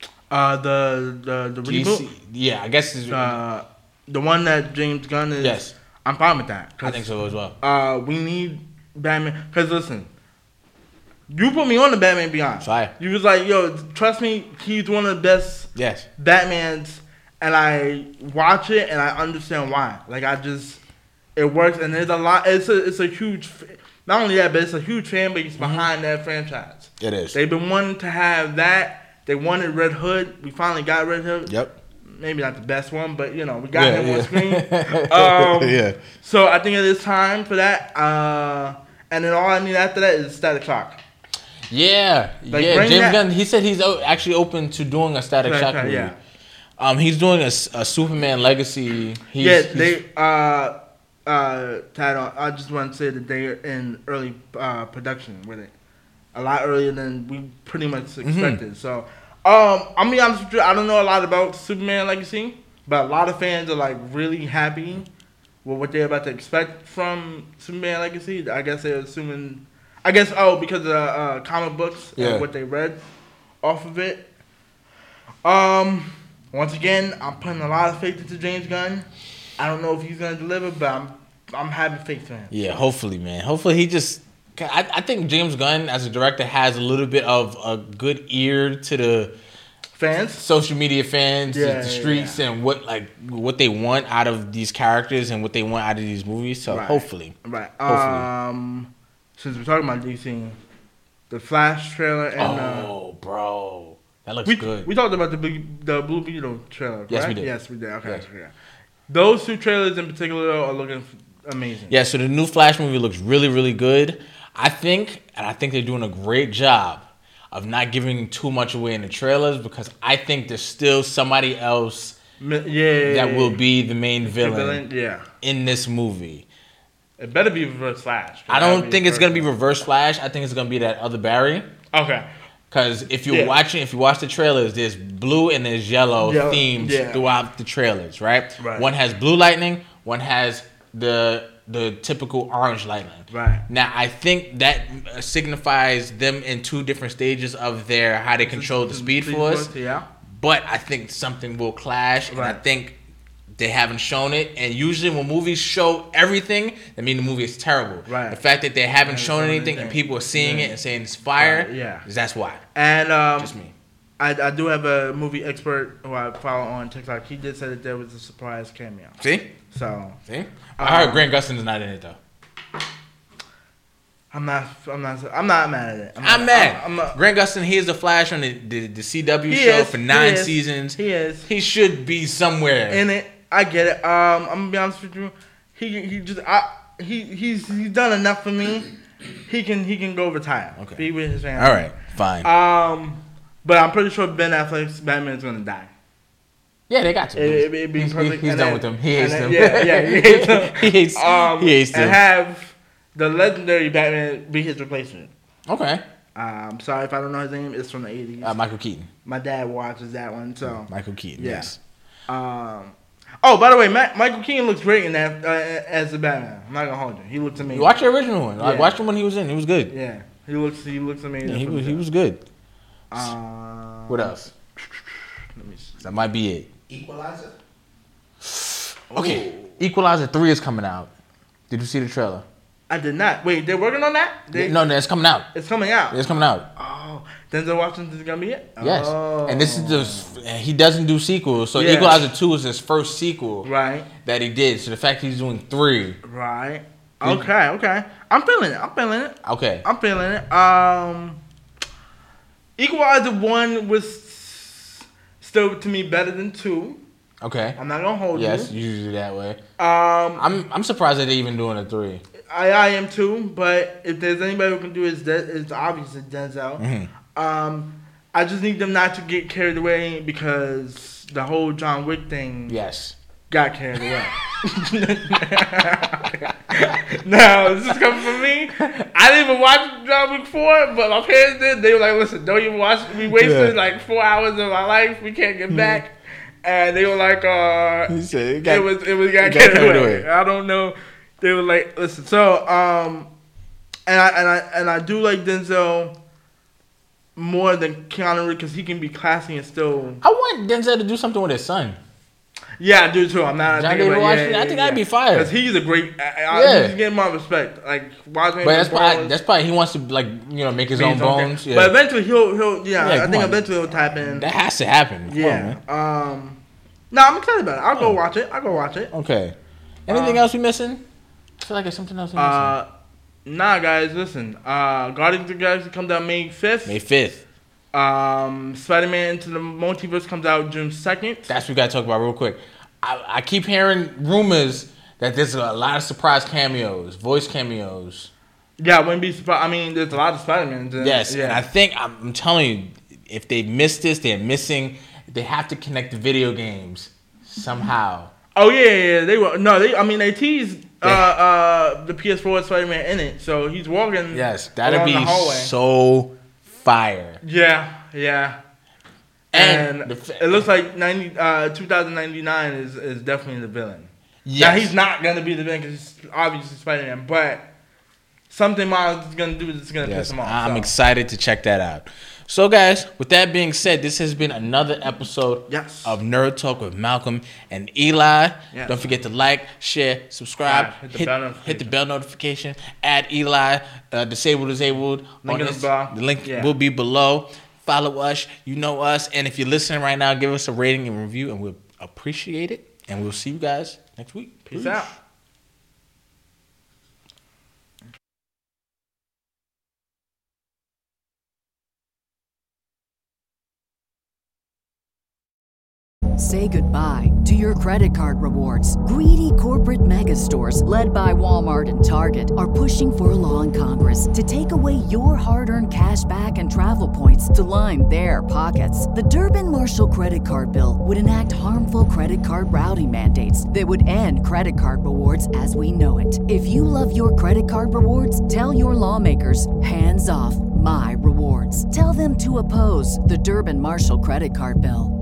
[SPEAKER 2] The reboot.
[SPEAKER 1] Yeah, I guess it's
[SPEAKER 2] the one that James Gunn is.
[SPEAKER 1] Yes,
[SPEAKER 2] I'm fine with that.
[SPEAKER 1] I think so as well.
[SPEAKER 2] We need Batman because listen, you put me on the Batman Beyond.
[SPEAKER 1] Fire.
[SPEAKER 2] You was like, yo, trust me, he's one of the best.
[SPEAKER 1] Yes.
[SPEAKER 2] Batmans, and I watch it and I understand why. Like it works, and there's a lot. It's a huge. Not only that, but it's a huge fan base behind that franchise.
[SPEAKER 1] It is.
[SPEAKER 2] They've been wanting to have that. They wanted Red Hood. We finally got Red Hood.
[SPEAKER 1] Yep.
[SPEAKER 2] Maybe not the best one, but we got him on screen. So I think it is time for that. And then all I need after that is Static Shock.
[SPEAKER 1] Yeah, James Gunn. He said he's actually open to doing a Static Shock movie. Yeah. He's doing a Superman Legacy.
[SPEAKER 2] I just want to say that they're in early production with it, a lot earlier than we pretty much expected. So. I'm be honest with you, I don't know a lot about Superman Legacy, but a lot of fans are like really happy with what they're about to expect from Superman Legacy. I guess they're assuming, because of comic books and what they read off of it. Once again, I'm putting a lot of faith into James Gunn. I don't know if he's gonna deliver, but I'm having faith in him.
[SPEAKER 1] Yeah, hopefully, man. Hopefully he just. I think James Gunn, as a director, has a little bit of a good ear to the
[SPEAKER 2] fans,
[SPEAKER 1] social media fans, the streets, and what they want out of these characters and what they want out of these movies. So hopefully.
[SPEAKER 2] Since we're talking about DC, the Flash trailer and
[SPEAKER 1] bro, that looks good.
[SPEAKER 2] We talked about the Blue Beetle trailer. Right?
[SPEAKER 1] Yes, we did.
[SPEAKER 2] Yes, we did. Okay. Yeah. Those two trailers in particular are looking amazing.
[SPEAKER 1] Yeah, so the new Flash movie looks really, really good. I think they're doing a great job of not giving too much away in the trailers because I think there's still somebody else that will be the main villain in this movie.
[SPEAKER 2] It better be Reverse Flash.
[SPEAKER 1] I don't think it's going to be Reverse Flash. I think it's going to be that other Barry.
[SPEAKER 2] Okay.
[SPEAKER 1] Because if you watch the trailers, there's blue and there's yellow themes throughout the trailers, right?
[SPEAKER 2] Right.
[SPEAKER 1] One has Blue Lightning, one has the the typical orange light line.
[SPEAKER 2] Right.
[SPEAKER 1] Now, I think that signifies them in two different stages of their how they control the speed force.
[SPEAKER 2] Yeah.
[SPEAKER 1] But I think something will clash, and I think they haven't shown it. And usually when movies show everything, that means the movie is terrible.
[SPEAKER 2] Right.
[SPEAKER 1] The fact that they haven't shown anything and people are seeing it and saying it's fire, that's why.
[SPEAKER 2] And
[SPEAKER 1] just me.
[SPEAKER 2] I do have a movie expert who I follow on TikTok. He did say that there was a surprise cameo.
[SPEAKER 1] See?
[SPEAKER 2] So.
[SPEAKER 1] See? I heard Grant Gustin's not in it though.
[SPEAKER 2] I'm not mad at it.
[SPEAKER 1] I'm mad. Grant Gustin, he is the Flash on the CW show for 9 seasons.
[SPEAKER 2] He is.
[SPEAKER 1] He should be somewhere
[SPEAKER 2] in it. I get it. I'm gonna be honest with you. He's done enough for me. He can go retire. Okay. Be with his family.
[SPEAKER 1] All right. Fine.
[SPEAKER 2] But I'm pretty sure Ben Affleck's Batman is gonna die.
[SPEAKER 1] Yeah, they got to.
[SPEAKER 2] It'd be perfect.
[SPEAKER 1] He's done with them. He hates them.
[SPEAKER 2] Yeah, he hates them.
[SPEAKER 1] he hates them.
[SPEAKER 2] And have the legendary Batman be his replacement.
[SPEAKER 1] Okay.
[SPEAKER 2] I'm sorry if I don't know his name. It's from the 80s.
[SPEAKER 1] Michael Keaton.
[SPEAKER 2] My dad watches that one, so.
[SPEAKER 1] Michael Keaton,
[SPEAKER 2] yeah.
[SPEAKER 1] yes.
[SPEAKER 2] Oh, by the way, Michael Keaton looks great in that as the Batman. I'm not gonna hold you. He looks amazing.
[SPEAKER 1] You watch the original one. I watched him when he was in. He was good.
[SPEAKER 2] Yeah, he looks amazing.
[SPEAKER 1] Yeah, he was good. What else?
[SPEAKER 2] Let me see.
[SPEAKER 1] That might be it.
[SPEAKER 4] Equalizer.
[SPEAKER 1] Okay, Equalizer 3 is coming out. Did you see the trailer?
[SPEAKER 2] I did not. Wait, they're working on that?
[SPEAKER 1] No, it's coming out.
[SPEAKER 2] It's coming out.
[SPEAKER 1] It's coming out.
[SPEAKER 2] Oh, Denzel Washington's gonna be it?
[SPEAKER 1] Yes.
[SPEAKER 2] Oh.
[SPEAKER 1] And this is he doesn't do sequels, so Equalizer 2 is his first sequel that he did. So the fact he's doing 3.
[SPEAKER 2] Right. Okay. I'm feeling it.
[SPEAKER 1] Okay.
[SPEAKER 2] I'm feeling it. Equalizer 1 was still to me better than 2.
[SPEAKER 1] Okay.
[SPEAKER 2] I'm not gonna hold you.
[SPEAKER 1] Yes, usually that way. I'm surprised that they're even doing a 3.
[SPEAKER 2] I am too, but if there's anybody who can do it, it's obviously Denzel.
[SPEAKER 1] Mm-hmm.
[SPEAKER 2] I just need them not to get carried away because the whole John Wick thing got carried away. Now, this is coming from me. I didn't even watch John Wick 4, but my parents did. They were like, listen, don't even watch. We wasted like 4 hours of my life. We can't get back. And they were like, it got carried away. I don't know. They were like, listen. So, and I do like Denzel more than Keanu Reeves because he can be classy and still.
[SPEAKER 1] I want Denzel to do something with his son.
[SPEAKER 2] Yeah, I do too. I'm not.
[SPEAKER 1] John David Washington. I think that'd be fire
[SPEAKER 2] because he's a great. He's getting my respect. Like watching.
[SPEAKER 1] But that's probably he wants to make his own bones.
[SPEAKER 2] Yeah. But eventually he'll I think eventually he'll tap in.
[SPEAKER 1] That has to happen.
[SPEAKER 2] Yeah. No, I'm excited about it. I'll go watch it.
[SPEAKER 1] Okay. Anything else we missing? I feel like there's something else we missing.
[SPEAKER 2] Nah, guys, listen. Guardians of the Galaxy comes out May 5th.
[SPEAKER 1] May 5th.
[SPEAKER 2] Spider-Man Into the Multiverse comes out June 2nd.
[SPEAKER 1] That's what we gotta talk about real quick. I keep hearing rumors that there's a lot of surprise cameos, voice cameos.
[SPEAKER 2] Yeah, I wouldn't be surprised. I mean, there's a lot of Spider-Man.
[SPEAKER 1] Yes, and I think I'm telling you, if they missed this, they're missing. They have to connect the video games somehow.
[SPEAKER 2] Oh yeah. They were they teased the PS4 Spider-Man in it, so he's walking.
[SPEAKER 1] Yes, that'd be so fire.
[SPEAKER 2] Yeah. And it looks like 2099 is definitely the villain. Yes. Now he's not gonna be the villain because he's obviously Spider-Man, but something Miles is gonna do is gonna piss him off.
[SPEAKER 1] I'm excited to check that out. So, guys, with that being said, this has been another episode of Nerd Talk with Malcolm and Eli. Yes. Don't forget to like, share, subscribe, hit the bell notification. Add Eli, Disabled. The link will be below. Follow us. You know us. And if you're listening right now, give us a rating and review, and we'll appreciate it. And we'll see you guys next week.
[SPEAKER 2] Peace out.
[SPEAKER 3] Say goodbye to your credit card rewards. Greedy corporate mega stores, led by Walmart and Target, are pushing for a law in Congress to take away your hard-earned cash back and travel points to line their pockets. The Durbin-Marshall credit card bill would enact harmful credit card routing mandates that would end credit card rewards as we know it. If you love your credit card rewards, tell your lawmakers, hands off my rewards. Tell them to oppose the Durbin-Marshall credit card bill.